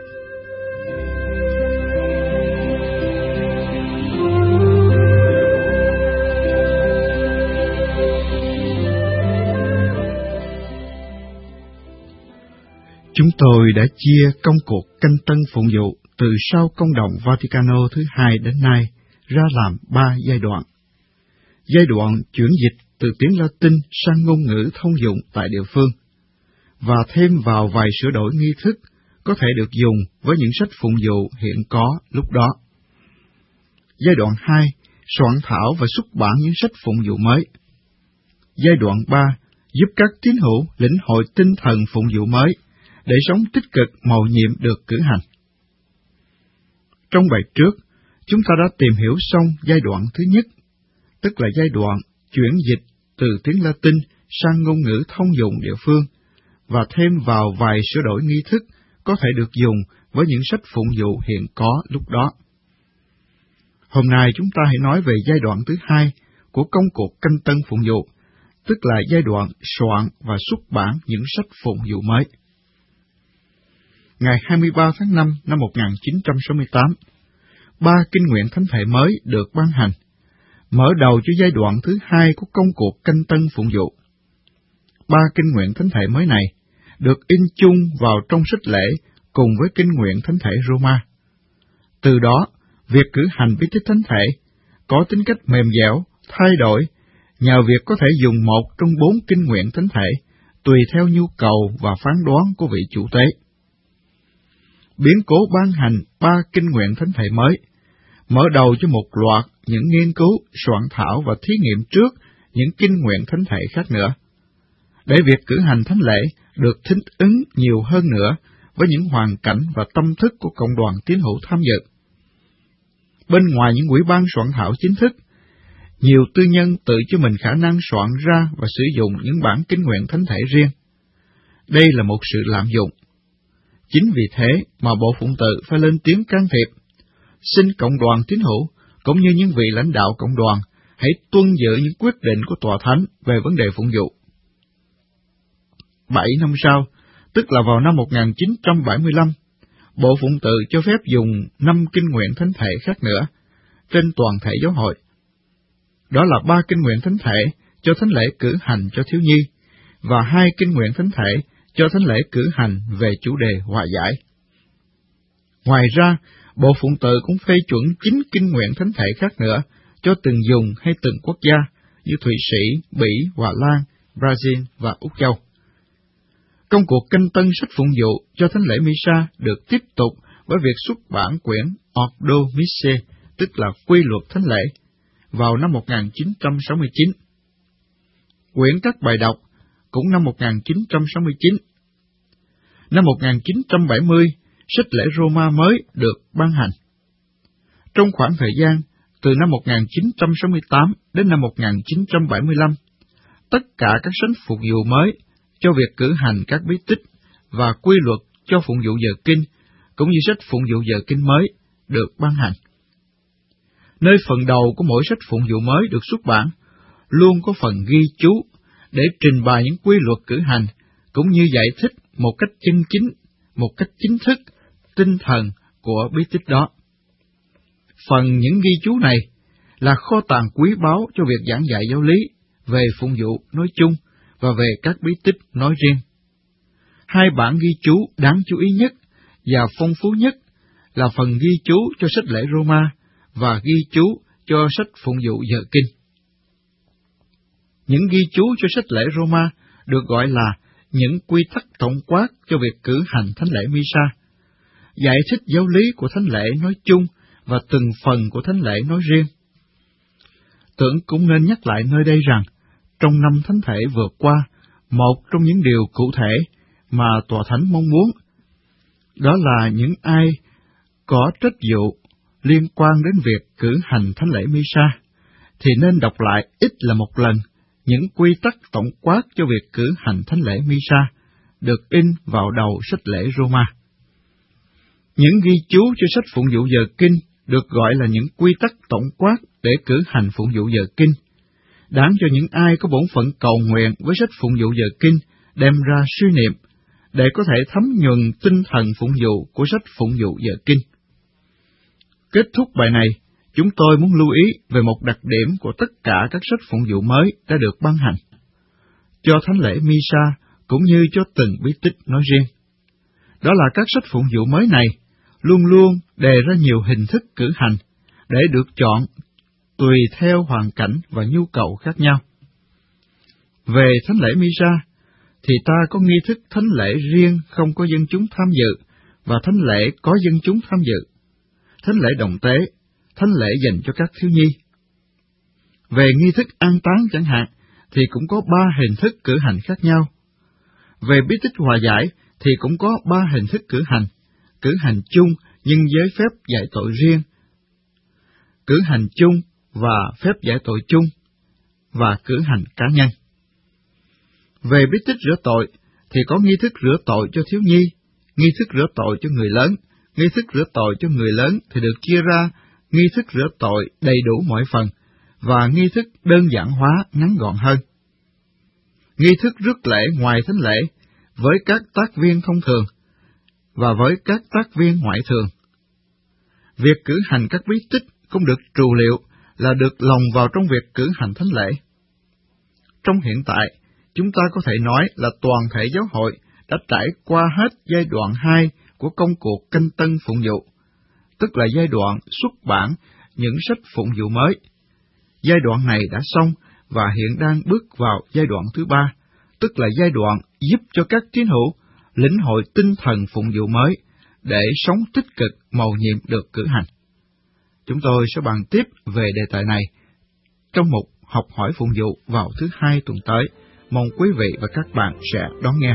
Chúng tôi đã chia công cuộc canh tân phụng vụ từ sau công đồng Vaticano thứ hai đến nay ra làm 3 giai đoạn. Giai đoạn chuyển dịch từ tiếng Latin sang ngôn ngữ thông dụng tại địa phương, và thêm vào vài sửa đổi nghi thức có thể được dùng với những sách phụng vụ hiện có lúc đó. Giai đoạn 2, soạn thảo và xuất bản những sách phụng vụ mới. Giai đoạn 3, giúp các tín hữu lĩnh hội tinh thần phụng vụ mới để sống tích cực mầu nhiệm được cử hành. Trong bài trước, chúng ta đã tìm hiểu xong giai đoạn thứ nhất, tức là giai đoạn chuyển dịch từ tiếng Latin sang ngôn ngữ thông dụng địa phương, và thêm vào vài sửa đổi nghi thức có thể được dùng với những sách phụng vụ hiện có lúc đó. Hôm nay chúng ta hãy nói về giai đoạn thứ hai của công cuộc canh tân phụng vụ, tức là giai đoạn soạn và xuất bản những sách phụng vụ mới. Ngày 23 tháng 5 năm 1968, 3 kinh nguyện thánh thể mới được ban hành, mở đầu cho giai đoạn thứ hai của công cuộc canh tân phụng vụ. 3 kinh nguyện thánh thể mới này được in chung vào trong sách lễ cùng với kinh nguyện thánh thể Roma. Từ đó, việc cử hành bí tích thánh thể có tính cách mềm dẻo, thay đổi, nhờ việc có thể dùng một trong 4 kinh nguyện thánh thể, tùy theo nhu cầu và phán đoán của vị chủ tế. Biến cố ban hành 3 kinh nguyện thánh thể mới, mở đầu cho một loạt những nghiên cứu, soạn thảo và thí nghiệm trước những kinh nguyện thánh thể khác nữa, để việc cử hành thánh lễ được thích ứng nhiều hơn nữa với những hoàn cảnh và tâm thức của cộng đoàn tín hữu tham dự. Bên ngoài những ủy ban soạn thảo chính thức, nhiều tư nhân tự cho mình khả năng soạn ra và sử dụng những bản kinh nguyện thánh thể riêng. Đây là một sự lạm dụng. Chính vì thế mà Bộ Phụng tự phải lên tiếng can thiệp, xin cộng đoàn tín hữu cũng như những vị lãnh đạo cộng đoàn hãy tuân giữ những quyết định của Tòa Thánh về vấn đề phụng vụ. 7 năm sau, tức là vào năm 1975, Bộ Phụng tự cho phép dùng 5 kinh nguyện thánh thể khác nữa trên toàn thể giáo hội. Đó là 3 kinh nguyện thánh thể cho thánh lễ cử hành cho thiếu nhi, và 2 kinh nguyện thánh thể cho thánh lễ cử hành về chủ đề hòa giải. Ngoài ra, Bộ Phụng tự cũng phê chuẩn 9 kinh nguyện thánh thể khác nữa cho từng vùng hay từng quốc gia như Thụy Sĩ, Bỉ, Hòa Lan, Brazil và Úc Châu. Công cuộc canh tân sách phụng vụ cho thánh lễ Misa được tiếp tục với việc xuất bản quyển Ordo Missae, tức là quy luật thánh lễ, vào năm 1969. Quyển các bài đọc cũng năm 1969. Năm 1970, sách lễ Roma mới được ban hành. Trong khoảng thời gian từ năm 1968 đến năm 1975, tất cả các sách phụng vụ mới cho việc cử hành các bí tích và quy luật cho phụng vụ giờ kinh, cũng như sách phụng vụ giờ kinh mới, được ban hành. Nơi phần đầu của mỗi sách phụng vụ mới được xuất bản, luôn có phần ghi chú để trình bày những quy luật cử hành, cũng như giải thích một cách chân chính, một cách chính thức, tinh thần của bí tích đó. Phần những ghi chú này là kho tàng quý báu cho việc giảng dạy giáo lý về phụng vụ nói chung và về các bí tích nói riêng. 2 bản ghi chú đáng chú ý nhất và phong phú nhất là phần ghi chú cho sách lễ Roma và ghi chú cho sách phụng vụ giờ kinh. Những ghi chú cho sách lễ Roma được gọi là những quy tắc tổng quát cho việc cử hành thánh lễ Misa, giải thích giáo lý của thánh lễ nói chung và từng phần của thánh lễ nói riêng. Tưởng cũng nên nhắc lại nơi đây rằng, trong năm thánh thể vừa qua, một trong những điều cụ thể mà Tòa Thánh mong muốn, đó là những ai có trách vụ liên quan đến việc cử hành thánh lễ Misa, thì nên đọc lại ít là một lần những quy tắc tổng quát cho việc cử hành thánh lễ Misa, được in vào đầu sách lễ Roma. Những ghi chú cho sách phụng vụ giờ kinh được gọi là những quy tắc tổng quát để cử hành phụng vụ giờ kinh, đáng cho những ai có bổn phận cầu nguyện với sách phụng vụ giờ kinh đem ra suy niệm, để có thể thấm nhuần tinh thần phụng vụ của sách phụng vụ giờ kinh. Kết thúc bài này, chúng tôi muốn lưu ý về một đặc điểm của tất cả các sách phụng vụ mới đã được ban hành, cho thánh lễ Misa cũng như cho từng bí tích nói riêng. Đó là các sách phụng vụ mới này luôn luôn đề ra nhiều hình thức cử hành để được chọn tùy theo hoàn cảnh và nhu cầu khác nhau. Về thánh lễ Misa, thì ta có nghi thức thánh lễ riêng không có dân chúng tham dự, và thánh lễ có dân chúng tham dự, thánh lễ đồng tế, thánh lễ dành cho các thiếu nhi. Về nghi thức an táng chẳng hạn, thì cũng có 3 hình thức cử hành khác nhau. Về bí tích hòa giải, thì cũng có 3 hình thức cử hành chung nhưng với phép giải tội riêng, cử hành chung và phép giải tội chung, và cử hành cá nhân. Về bí tích rửa tội, thì có nghi thức rửa tội cho thiếu nhi, nghi thức rửa tội cho người lớn. Nghi thức rửa tội cho người lớn thì được chia ra nghi thức rửa tội đầy đủ mọi phần, và nghi thức đơn giản hóa ngắn gọn hơn. Nghi thức rước lễ ngoài thánh lễ, với các tác viên thông thường, và với các tác viên ngoại thường. Việc cử hành các bí tích không được trù liệu là được lồng vào trong việc cử hành thánh lễ. Trong hiện tại, chúng ta có thể nói là toàn thể giáo hội đã trải qua hết giai đoạn 2 của công cuộc canh tân phụng vụ, tức là giai đoạn xuất bản những sách phụng vụ mới. Giai đoạn này đã xong và hiện đang bước vào giai đoạn thứ 3, tức là giai đoạn giúp cho các tín hữu lĩnh hội tinh thần phụng vụ mới để sống tích cực mầu nhiệm được cử hành. Chúng tôi sẽ bàn tiếp về đề tài này trong mục học hỏi phụng vụ vào thứ 2 tuần tới. Mong quý vị và các bạn sẽ đón nghe.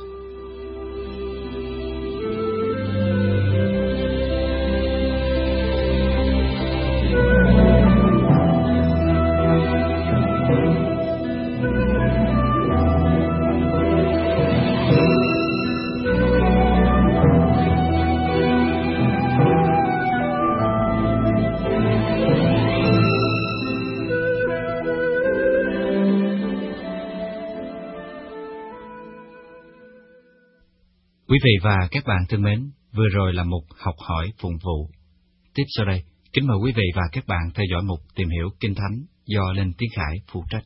Quý vị và các bạn thân mến, vừa rồi là mục học hỏi phụng vụ. Tiếp sau đây, kính mời quý vị và các bạn theo dõi mục tìm hiểu Kinh Thánh do Linh Tiến Khải phụ trách.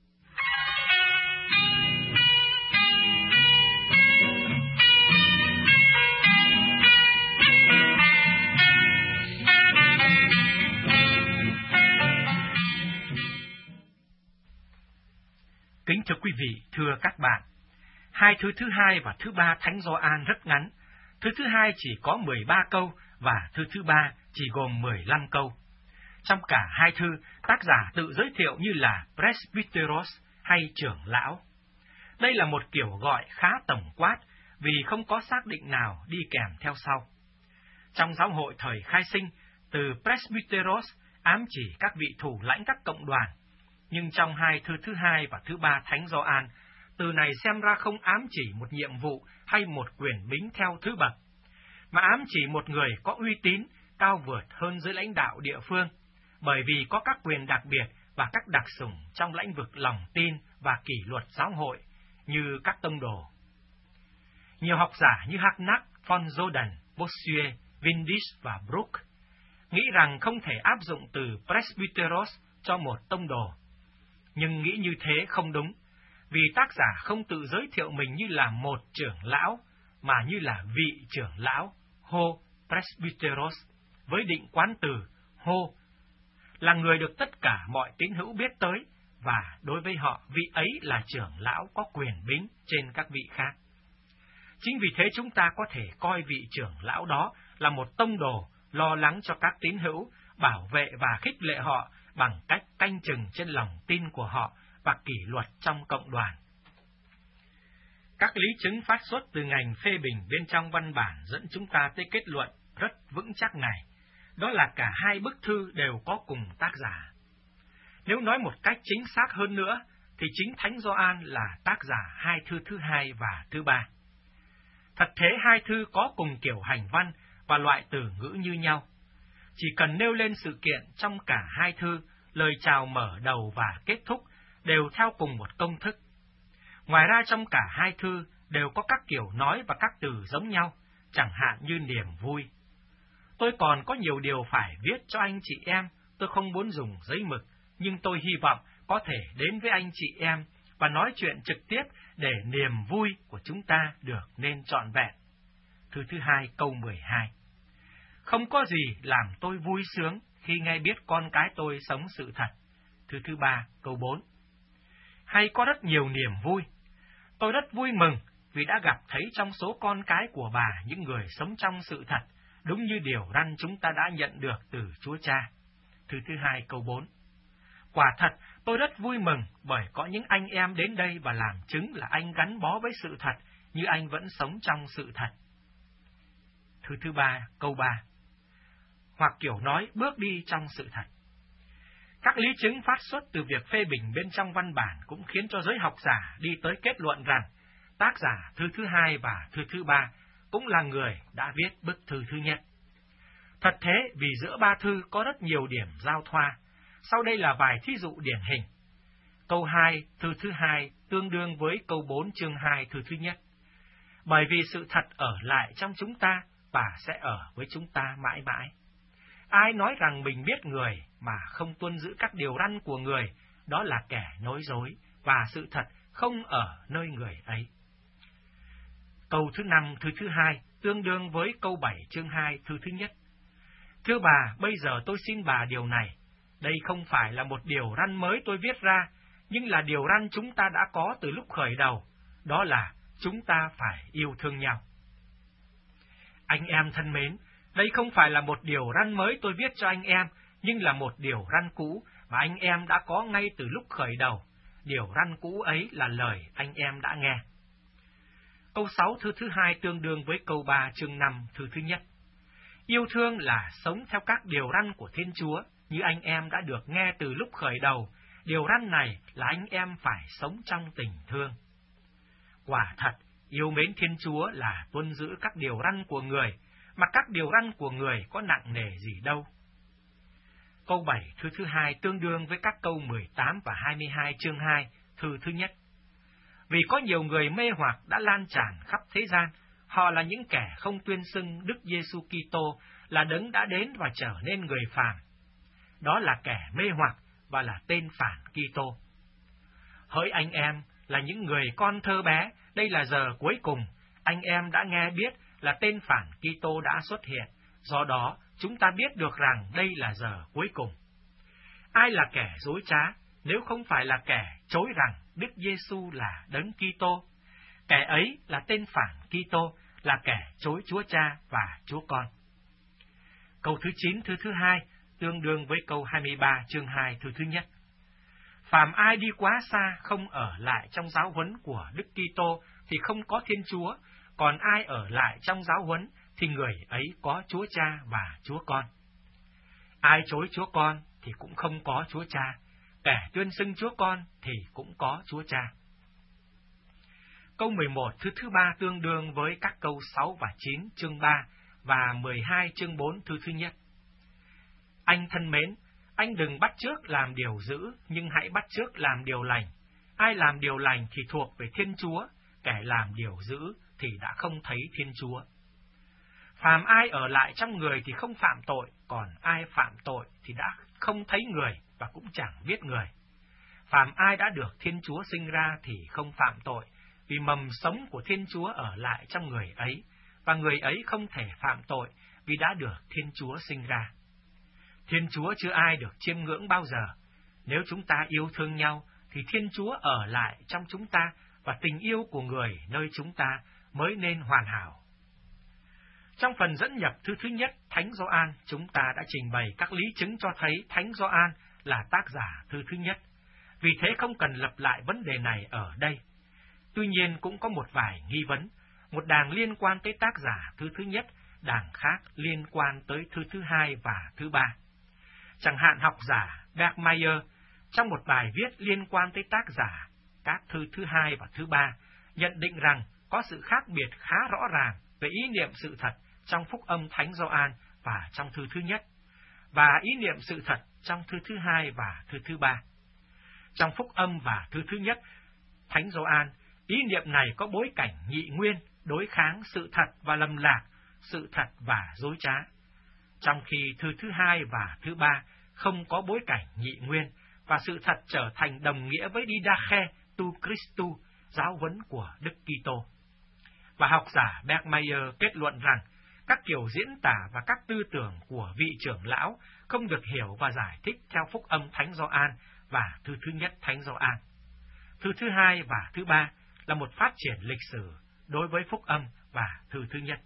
Kính thưa quý vị, thưa các bạn, hai thư thứ 2 và thứ 3 Thánh Gioan rất ngắn. Thư thứ 2 chỉ có 13 câu và thư thứ 3 chỉ gồm 15 câu. Trong cả hai thư, tác giả tự giới thiệu như là Presbyteros hay trưởng lão. Đây là một kiểu gọi khá tổng quát vì không có xác định nào đi kèm theo sau. Trong giáo hội thời khai sinh, từ Presbyteros ám chỉ các vị thủ lãnh các cộng đoàn, nhưng trong hai thư thứ 2 và thứ 3 Thánh Gioan, từ này xem ra không ám chỉ một nhiệm vụ hay một quyền bính theo thứ bậc, mà ám chỉ một người có uy tín cao vượt hơn giới lãnh đạo địa phương, bởi vì có các quyền đặc biệt và các đặc sủng trong lĩnh vực lòng tin và kỷ luật giáo hội, như các tông đồ. Nhiều học giả như Harnack, von Jordan, Bossuet, Windisch và Brook nghĩ rằng không thể áp dụng từ Presbyteros cho một tông đồ, nhưng nghĩ như thế không đúng, vì tác giả không tự giới thiệu mình như là một trưởng lão, mà như là vị trưởng lão, hô Presbyteros, với định quán từ hô, là người được tất cả mọi tín hữu biết tới và đối với họ, vị ấy là trưởng lão có quyền bính trên các vị khác. Chính vì thế chúng ta có thể coi vị trưởng lão đó là một tông đồ lo lắng cho các tín hữu, bảo vệ và khích lệ họ bằng cách canh chừng trên lòng tin của họ và kỷ luật trong cộng đoàn. Các lý chứng phát xuất từ ngành phê bình bên trong văn bản dẫn chúng ta tới kết luận rất vững chắc này, đó là cả hai bức thư đều có cùng tác giả. Nếu nói một cách chính xác hơn nữa, thì chính Thánh Gioan là tác giả hai thư thứ hai và thứ ba. Thật thế hai thư có cùng kiểu hành văn và loại từ ngữ như nhau. Chỉ cần nêu lên sự kiện trong cả hai thư, lời chào mở đầu và kết thúc đều theo cùng một công thức. Ngoài ra trong cả hai thư đều có các kiểu nói và các từ giống nhau, chẳng hạn như niềm vui. Tôi còn có nhiều điều phải viết cho anh chị em, tôi không muốn dùng giấy mực, nhưng tôi hy vọng có thể đến với anh chị em và nói chuyện trực tiếp để niềm vui của chúng ta được nên trọn vẹn. Thư thứ hai câu 12. Không có gì làm tôi vui sướng khi nghe biết con cái tôi sống sự thật. Thư thứ ba câu 4. Hay có rất nhiều niềm vui. Tôi rất vui mừng vì đã gặp thấy trong số con cái của bà những người sống trong sự thật, đúng như điều răn chúng ta đã nhận được từ Chúa Cha. Thư thứ hai câu 4. Quả thật, tôi rất vui mừng bởi có những anh em đến đây và làm chứng là anh gắn bó với sự thật, như anh vẫn sống trong sự thật. Thư thứ ba câu 3. Hoặc kiểu nói bước đi trong sự thật. Các lý chứng phát xuất từ việc phê bình bên trong văn bản cũng khiến cho giới học giả đi tới kết luận rằng tác giả thư thứ hai và thư thứ ba cũng là người đã viết bức thư thứ nhất. Thật thế, vì giữa ba thư có rất nhiều điểm giao thoa. Sau đây là vài thí dụ điển hình. Câu 2, thư thứ hai tương đương với câu 4 chương 2 thư thứ nhất. Bởi vì sự thật ở lại trong chúng ta và sẽ ở với chúng ta mãi mãi. Ai nói rằng mình biết người mà không tuân giữ các điều răn của người, đó là kẻ nói dối, và sự thật không ở nơi người ấy. Câu thứ 5 thư thứ hai tương đương với câu 7 chương 2 thư thứ nhất. Thưa bà, bây giờ tôi xin bà điều này. Đây không phải là một điều răn mới tôi viết ra, nhưng là điều răn chúng ta đã có từ lúc khởi đầu, đó là chúng ta phải yêu thương nhau. Anh em thân mến, đây không phải là một điều răn mới tôi viết cho anh em, nhưng là một điều răn cũ mà anh em đã có ngay từ lúc khởi đầu. Điều răn cũ ấy là lời anh em đã nghe. Câu 6 thư thứ hai tương đương với câu 3 chương 5 thư thứ nhất. Yêu thương là sống theo các điều răn của Thiên Chúa, như anh em đã được nghe từ lúc khởi đầu. Điều răn này là anh em phải sống trong tình thương. Quả thật, yêu mến Thiên Chúa là tuân giữ các điều răn của người, mà các điều răn của người có nặng nề gì đâu. Câu 7 thư thứ hai tương đương với các câu 18 và 22 chương 2 thư thứ nhất. Vì có nhiều người mê hoặc đã lan tràn khắp thế gian, họ là những kẻ không tuyên xưng Đức Giêsu Kitô là đấng đã đến và trở nên người phàm. Đó là kẻ mê hoặc và là tên phản Kitô. Hỡi anh em là những người con thơ bé, đây là giờ cuối cùng, anh em đã nghe biết là tên phản Kitô đã xuất hiện, do đó chúng ta biết được rằng đây là giờ cuối cùng. Ai là kẻ dối trá nếu không phải là kẻ chối rằng Đức Giêsu là đấng Kitô? Kẻ ấy là tên phản Kitô, là kẻ chối Chúa Cha và Chúa Con. Câu thứ 9 thư thứ hai tương đương với câu 23 chương 2 thư thứ nhất. Phàm ai đi quá xa không ở lại trong giáo huấn của Đức Kitô thì không có Thiên Chúa, còn ai ở lại trong giáo huấn thì người ấy có Chúa Cha và Chúa Con. Ai chối Chúa Con thì cũng không có Chúa Cha, kẻ tuyên xưng Chúa Con thì cũng có Chúa Cha. Câu 11 thư thứ ba tương đương với các câu 6 và 9 chương 3 và 12 chương 4 thư thứ nhất. Anh thân mến, anh đừng bắt chước làm điều dữ, nhưng hãy bắt chước làm điều lành. Ai làm điều lành thì thuộc về Thiên Chúa, kẻ làm điều dữ thì đã không thấy Thiên Chúa. Phàm ai ở lại trong người thì không phạm tội, còn ai phạm tội thì đã không thấy người và cũng chẳng biết người. Phàm ai đã được Thiên Chúa sinh ra thì không phạm tội, vì mầm sống của Thiên Chúa ở lại trong người ấy, và người ấy không thể phạm tội vì đã được Thiên Chúa sinh ra. Thiên Chúa chưa ai được chiêm ngưỡng bao giờ. Nếu chúng ta yêu thương nhau, thì Thiên Chúa ở lại trong chúng ta, và tình yêu của người nơi chúng ta mới nên hoàn hảo. Trong phần dẫn nhập thứ nhất, Thánh Gioan, chúng ta đã trình bày các lý chứng cho thấy Thánh Gioan là tác giả thứ nhất. Vì thế không cần lặp lại vấn đề này ở đây. Tuy nhiên cũng có một vài nghi vấn, một đàng liên quan tới tác giả thứ nhất, đàng khác liên quan tới thứ hai và thứ ba. Chẳng hạn học giả Bergmayer, trong một bài viết liên quan tới tác giả các thứ hai và thứ ba, nhận định rằng có sự khác biệt khá rõ ràng về ý niệm sự thật trong phúc âm Thánh Gioan và trong thư thứ nhất, và ý niệm sự thật trong thư thứ hai và thư thứ ba. Trong phúc âm và thư thứ nhất, Thánh Gioan, ý niệm này có bối cảnh nhị nguyên, đối kháng sự thật và lầm lạc, sự thật và dối trá. Trong khi thư thứ hai và thứ ba không có bối cảnh nhị nguyên, và sự thật trở thành đồng nghĩa với Didache tu Christu, giáo huấn của Đức Kitô. Và học giả Bergmayer kết luận rằng các kiểu diễn tả và các tư tưởng của vị trưởng lão không được hiểu và giải thích theo phúc âm Thánh Gioan và thư thứ nhất Thánh Gioan. Thư thứ hai và thứ ba là một phát triển lịch sử đối với phúc âm và thư thứ nhất.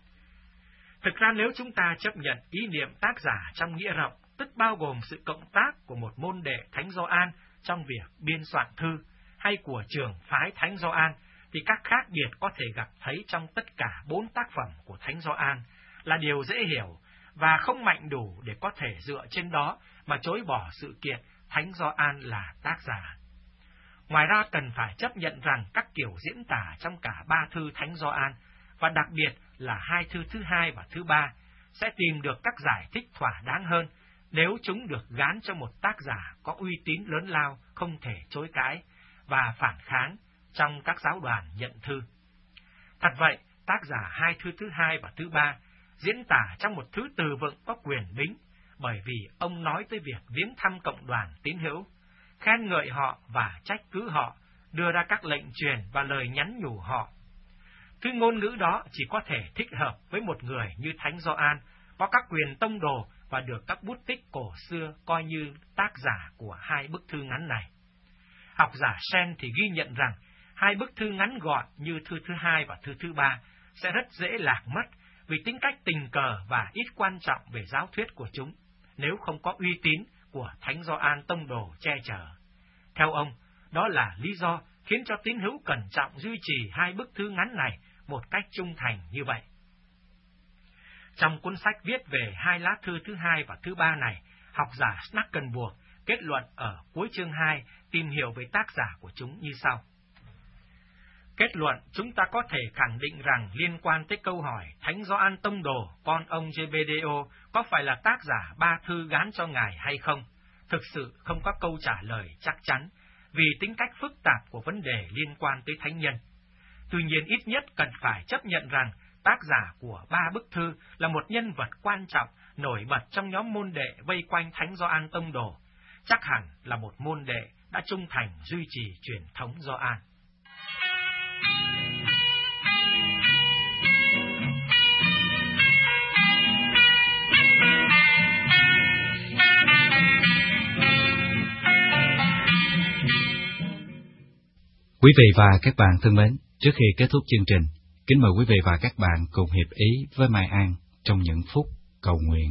Thực ra nếu chúng ta chấp nhận ý niệm tác giả trong nghĩa rộng, tức bao gồm sự cộng tác của một môn đệ Thánh Gioan trong việc biên soạn thư, hay của trường phái Thánh Gioan, thì các khác biệt có thể gặp thấy trong tất cả 4 tác phẩm của Thánh Gioan là điều dễ hiểu và không mạnh đủ để có thể dựa trên đó mà chối bỏ sự kiện Thánh Gioan là tác giả. Ngoài ra cần phải chấp nhận rằng các kiểu diễn tả trong cả 3 thư Thánh Gioan, và đặc biệt là 2 thư thứ hai và thứ ba, sẽ tìm được các giải thích thỏa đáng hơn nếu chúng được gán cho một tác giả có uy tín lớn lao không thể chối cãi và phản kháng trong các giáo đoàn nhận thư. Thật vậy, tác giả 2 thư thứ hai và thứ ba diễn tả trong một thứ từ vựng có quyền bính, bởi vì ông nói tới việc viếng thăm cộng đoàn tín hữu, khen ngợi họ và trách cứ họ, đưa ra các lệnh truyền và lời nhắn nhủ họ. Thứ ngôn ngữ đó chỉ có thể thích hợp với một người như Thánh Gioan, có các quyền tông đồ và được các bút tích cổ xưa coi như tác giả của 2 bức thư ngắn này. Học giả Sen thì ghi nhận rằng 2 bức thư ngắn gọn như thư thứ hai và thư thứ ba sẽ rất dễ lạc mất vì tính cách tình cờ và ít quan trọng về giáo thuyết của chúng, nếu không có uy tín của Thánh Gioan tông đồ che chở. Theo ông, đó là lý do khiến cho tín hữu cẩn trọng duy trì 2 bức thư ngắn này một cách trung thành như vậy. Trong cuốn sách viết về 2 lá thư thứ hai và thứ ba này, học giả Snackenburg kết luận ở cuối chương 2 tìm hiểu về tác giả của chúng như sau. Kết luận, chúng ta có thể khẳng định rằng liên quan tới câu hỏi Thánh Gioan tông đồ, con ông Zebedeo, có phải là tác giả 3 thư gán cho ngài hay không, thực sự không có câu trả lời chắc chắn, vì tính cách phức tạp của vấn đề liên quan tới thánh nhân. Tuy nhiên ít nhất cần phải chấp nhận rằng tác giả của 3 bức thư là một nhân vật quan trọng, nổi bật trong nhóm môn đệ vây quanh Thánh Gioan tông đồ, chắc hẳn là một môn đệ đã trung thành duy trì truyền thống Gioan. Quý vị và các bạn thân mến, trước khi kết thúc chương trình, kính mời quý vị và các bạn cùng hiệp ý với Mai An trong những phút cầu nguyện.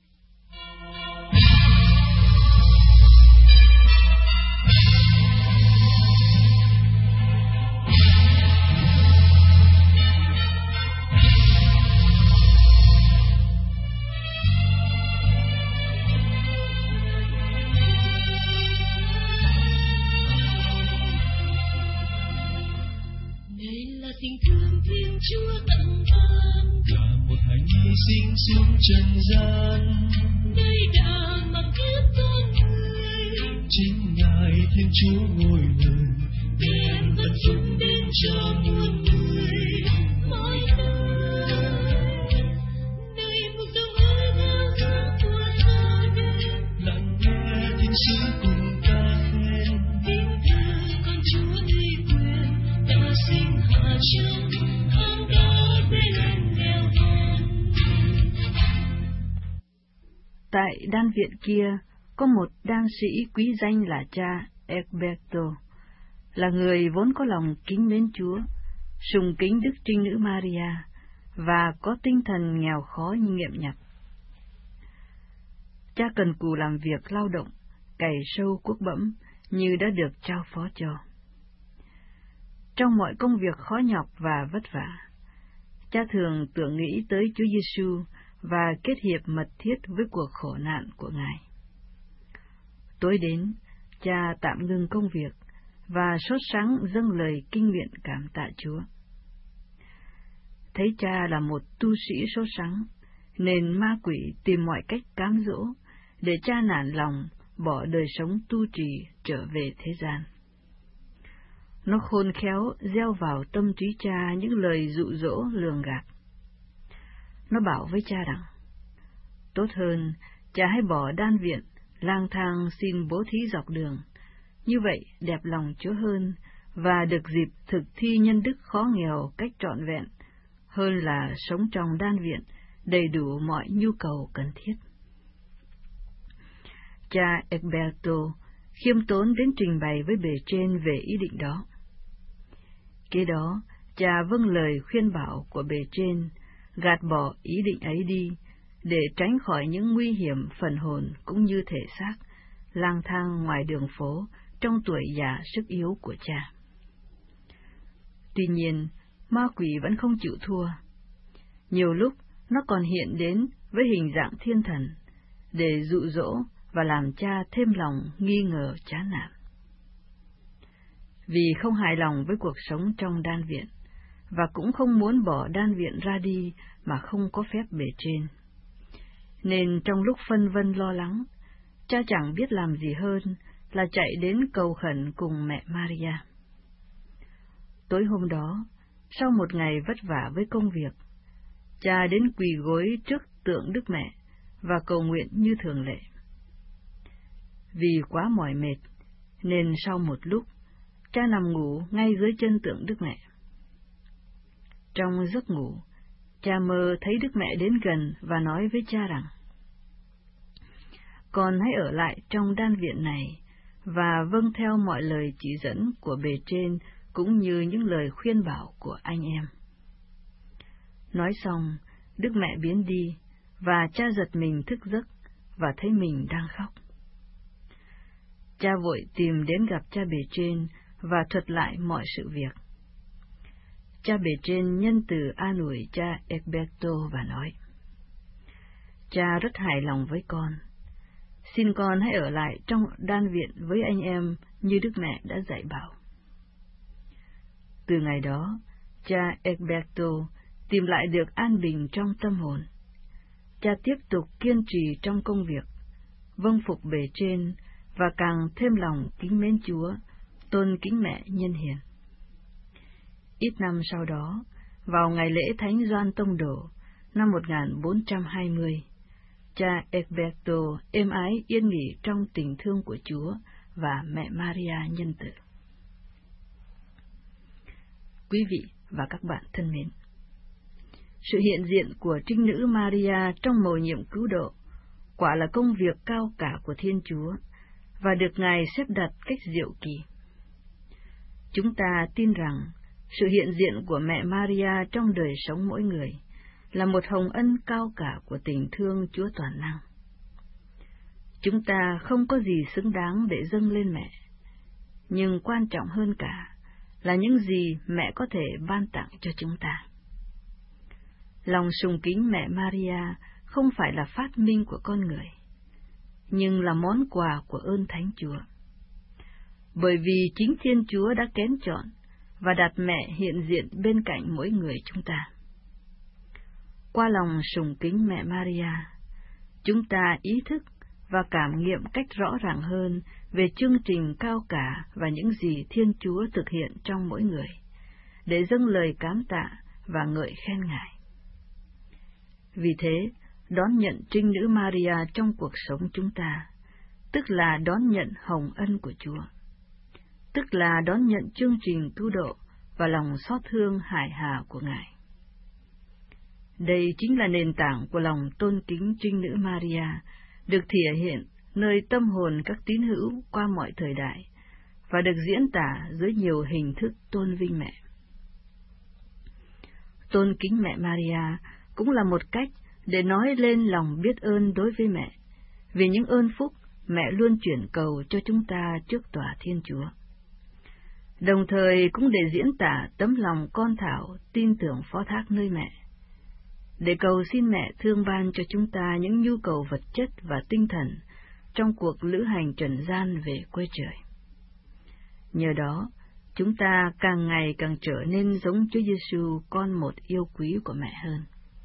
Tình thương Thiên Chúa tận ban cả một hành hy sinh xuống trần gian, nơi đã mặc kiếp con người, chính Ngài Thiên Chúa ngôi lời đem vận dụng đến cho muôn người mỗi nơi. Nơi một dòng hơi ngao ngán của ta đây, lặng nghe thiên sứ cùng ta khen tiếng thơ con Chúa uy quyền đã sinh hạ trong hang đá bên nghèo hèn. Tại đan viện kia, có một đan sĩ quý danh là cha Egberto, là người vốn có lòng kính mến Chúa, sùng kính Đức Trinh Nữ Maria và có tinh thần nghèo khó nghiệm nhọc. Cha cần cù làm việc lao động, cày sâu cuốc bẫm như đã được trao phó cho. Trong mọi công việc khó nhọc và vất vả, cha thường tưởng nghĩ tới Chúa Giêsu và kết hiệp mật thiết với cuộc khổ nạn của Ngài. Tối đến, cha tạm ngừng công việc và sốt sắng dâng lời kinh nguyện cảm tạ Chúa. Thấy cha là một tu sĩ sốt sắng, nên ma quỷ tìm mọi cách cám dỗ để cha nản lòng bỏ đời sống tu trì trở về thế gian. Nó khôn khéo gieo vào tâm trí cha những lời dụ dỗ lường gạt. Nó bảo với cha rằng, tốt hơn cha hãy bỏ đan viện, lang thang xin bố thí dọc đường, như vậy đẹp lòng Chúa hơn và được dịp thực thi nhân đức khó nghèo cách trọn vẹn, hơn là sống trong đan viện đầy đủ mọi nhu cầu cần thiết. Cha Egberto khiêm tốn đến trình bày với bề trên về ý định đó. Kế đó, cha vâng lời khuyên bảo của bề trên, gạt bỏ ý định ấy đi, để tránh khỏi những nguy hiểm phần hồn cũng như thể xác, lang thang ngoài đường phố trong tuổi già sức yếu của cha. Tuy nhiên, ma quỷ vẫn không chịu thua. Nhiều lúc, nó còn hiện đến với hình dạng thiên thần, để dụ dỗ và làm cha thêm lòng nghi ngờ chán nản. Vì không hài lòng với cuộc sống trong đan viện, và cũng không muốn bỏ đan viện ra đi mà không có phép bề trên, nên trong lúc phân vân lo lắng, cha chẳng biết làm gì hơn là chạy đến cầu khẩn cùng mẹ Maria. Tối hôm đó, sau một ngày vất vả với công việc, cha đến quỳ gối trước tượng Đức Mẹ và cầu nguyện như thường lệ. Vì quá mỏi mệt, nên sau một lúc, cha nằm ngủ ngay dưới chân tượng Đức Mẹ. Trong giấc ngủ, cha mơ thấy Đức Mẹ đến gần và nói với cha rằng, con hãy ở lại trong đan viện này và vâng theo mọi lời chỉ dẫn của bề trên cũng như những lời khuyên bảo của anh em. Nói xong, Đức Mẹ biến đi và cha giật mình thức giấc và thấy mình đang khóc. Cha vội tìm đến gặp cha bề trên và thuật lại mọi sự việc. Cha bề trên nhân từ an ủi cha Egberto và nói, cha rất hài lòng với con. Xin con hãy ở lại trong đan viện với anh em như Đức Mẹ đã dạy bảo. Từ ngày đó, cha Egberto tìm lại được an bình trong tâm hồn. Cha tiếp tục kiên trì trong công việc, vâng phục bề trên và càng thêm lòng kính mến Chúa, tôn kính mẹ nhân hiền. Ít năm sau đó, vào ngày lễ Thánh Gioan Tông Đồ năm 1420, cha Egberto êm ái yên nghỉ trong tình thương của Chúa và mẹ Maria nhân tử. Quý vị và các bạn thân mến, sự hiện diện của Trinh Nữ Maria trong mầu nhiệm cứu độ quả là công việc cao cả của Thiên Chúa và được Ngài xếp đặt cách diệu kỳ. Chúng ta tin rằng sự hiện diện của mẹ Maria trong đời sống mỗi người là một hồng ân cao cả của tình thương Chúa toàn năng. Chúng ta không có gì xứng đáng để dâng lên mẹ, nhưng quan trọng hơn cả là những gì mẹ có thể ban tặng cho chúng ta. Lòng sùng kính mẹ Maria không phải là phát minh của con người, nhưng là món quà của ơn Thánh Chúa. Bởi vì chính Thiên Chúa đã kén chọn và đặt mẹ hiện diện bên cạnh mỗi người chúng ta. Qua lòng sùng kính mẹ Maria, chúng ta ý thức và cảm nghiệm cách rõ ràng hơn về chương trình cao cả và những gì Thiên Chúa thực hiện trong mỗi người, để dâng lời cám tạ và ngợi khen Ngài. Vì thế, đón nhận Trinh Nữ Maria trong cuộc sống chúng ta, tức là đón nhận hồng ân của Chúa, tức là đón nhận chương trình cứu độ và lòng xót thương hải hà của Ngài. Đây chính là nền tảng của lòng tôn kính Trinh Nữ Maria, được thể hiện nơi tâm hồn các tín hữu qua mọi thời đại, và được diễn tả dưới nhiều hình thức tôn vinh mẹ. Tôn kính mẹ Maria cũng là một cách để nói lên lòng biết ơn đối với mẹ, vì những ơn phúc mẹ luôn chuyển cầu cho chúng ta trước tòa Thiên Chúa. Đồng thời cũng để diễn tả tấm lòng con Thảo tin tưởng phó thác nơi mẹ, để cầu xin mẹ thương ban cho chúng ta những nhu cầu vật chất và tinh thần trong cuộc lữ hành trần gian về quê trời. Nhờ đó, chúng ta càng ngày càng trở nên giống Chúa Giêsu, con một yêu quý của mẹ hơn.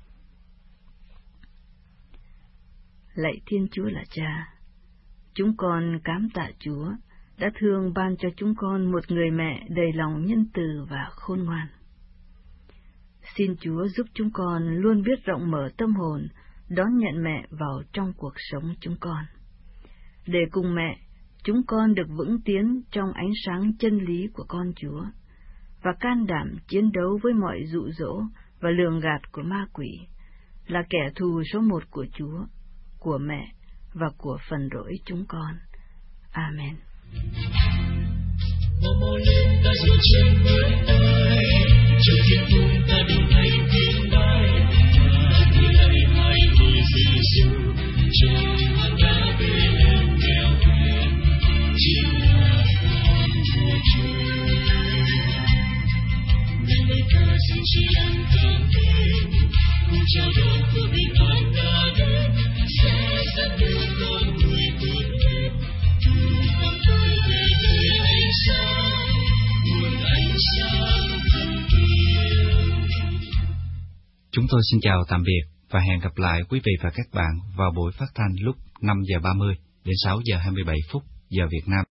Lạy Thiên Chúa là Cha, chúng con cám tạ Chúa đã thương ban cho chúng con một người mẹ đầy lòng nhân từ và khôn ngoan. Xin Chúa giúp chúng con luôn biết rộng mở tâm hồn, đón nhận mẹ vào trong cuộc sống chúng con, để cùng mẹ chúng con được vững tiến trong ánh sáng chân lý của con Chúa, và can đảm chiến đấu với mọi dụ dỗ và lường gạt của ma quỷ, là kẻ thù số một của Chúa, của mẹ và của phần rỗi chúng con. Amen. Màu lên ta dựa trên với ai, trời thiên cung ta đồng hành tiếng nói, người này hai người Giêsu trong hang đá Bethlehem nghèo hèn, chính là con của Chúa. Ngày này ta xin tri ân thượng thiên, cùng chào đón của bình an đã đến, sẽ dẫn đường con người vượt lên, cùng con tôi về nơi ánh sáng, nguồn ánh sáng thân yêu. Chúng tôi xin chào tạm biệt và hẹn gặp lại quý vị và các bạn vào buổi phát thanh lúc 5 giờ 30 đến 6 giờ 27 phút giờ Việt Nam.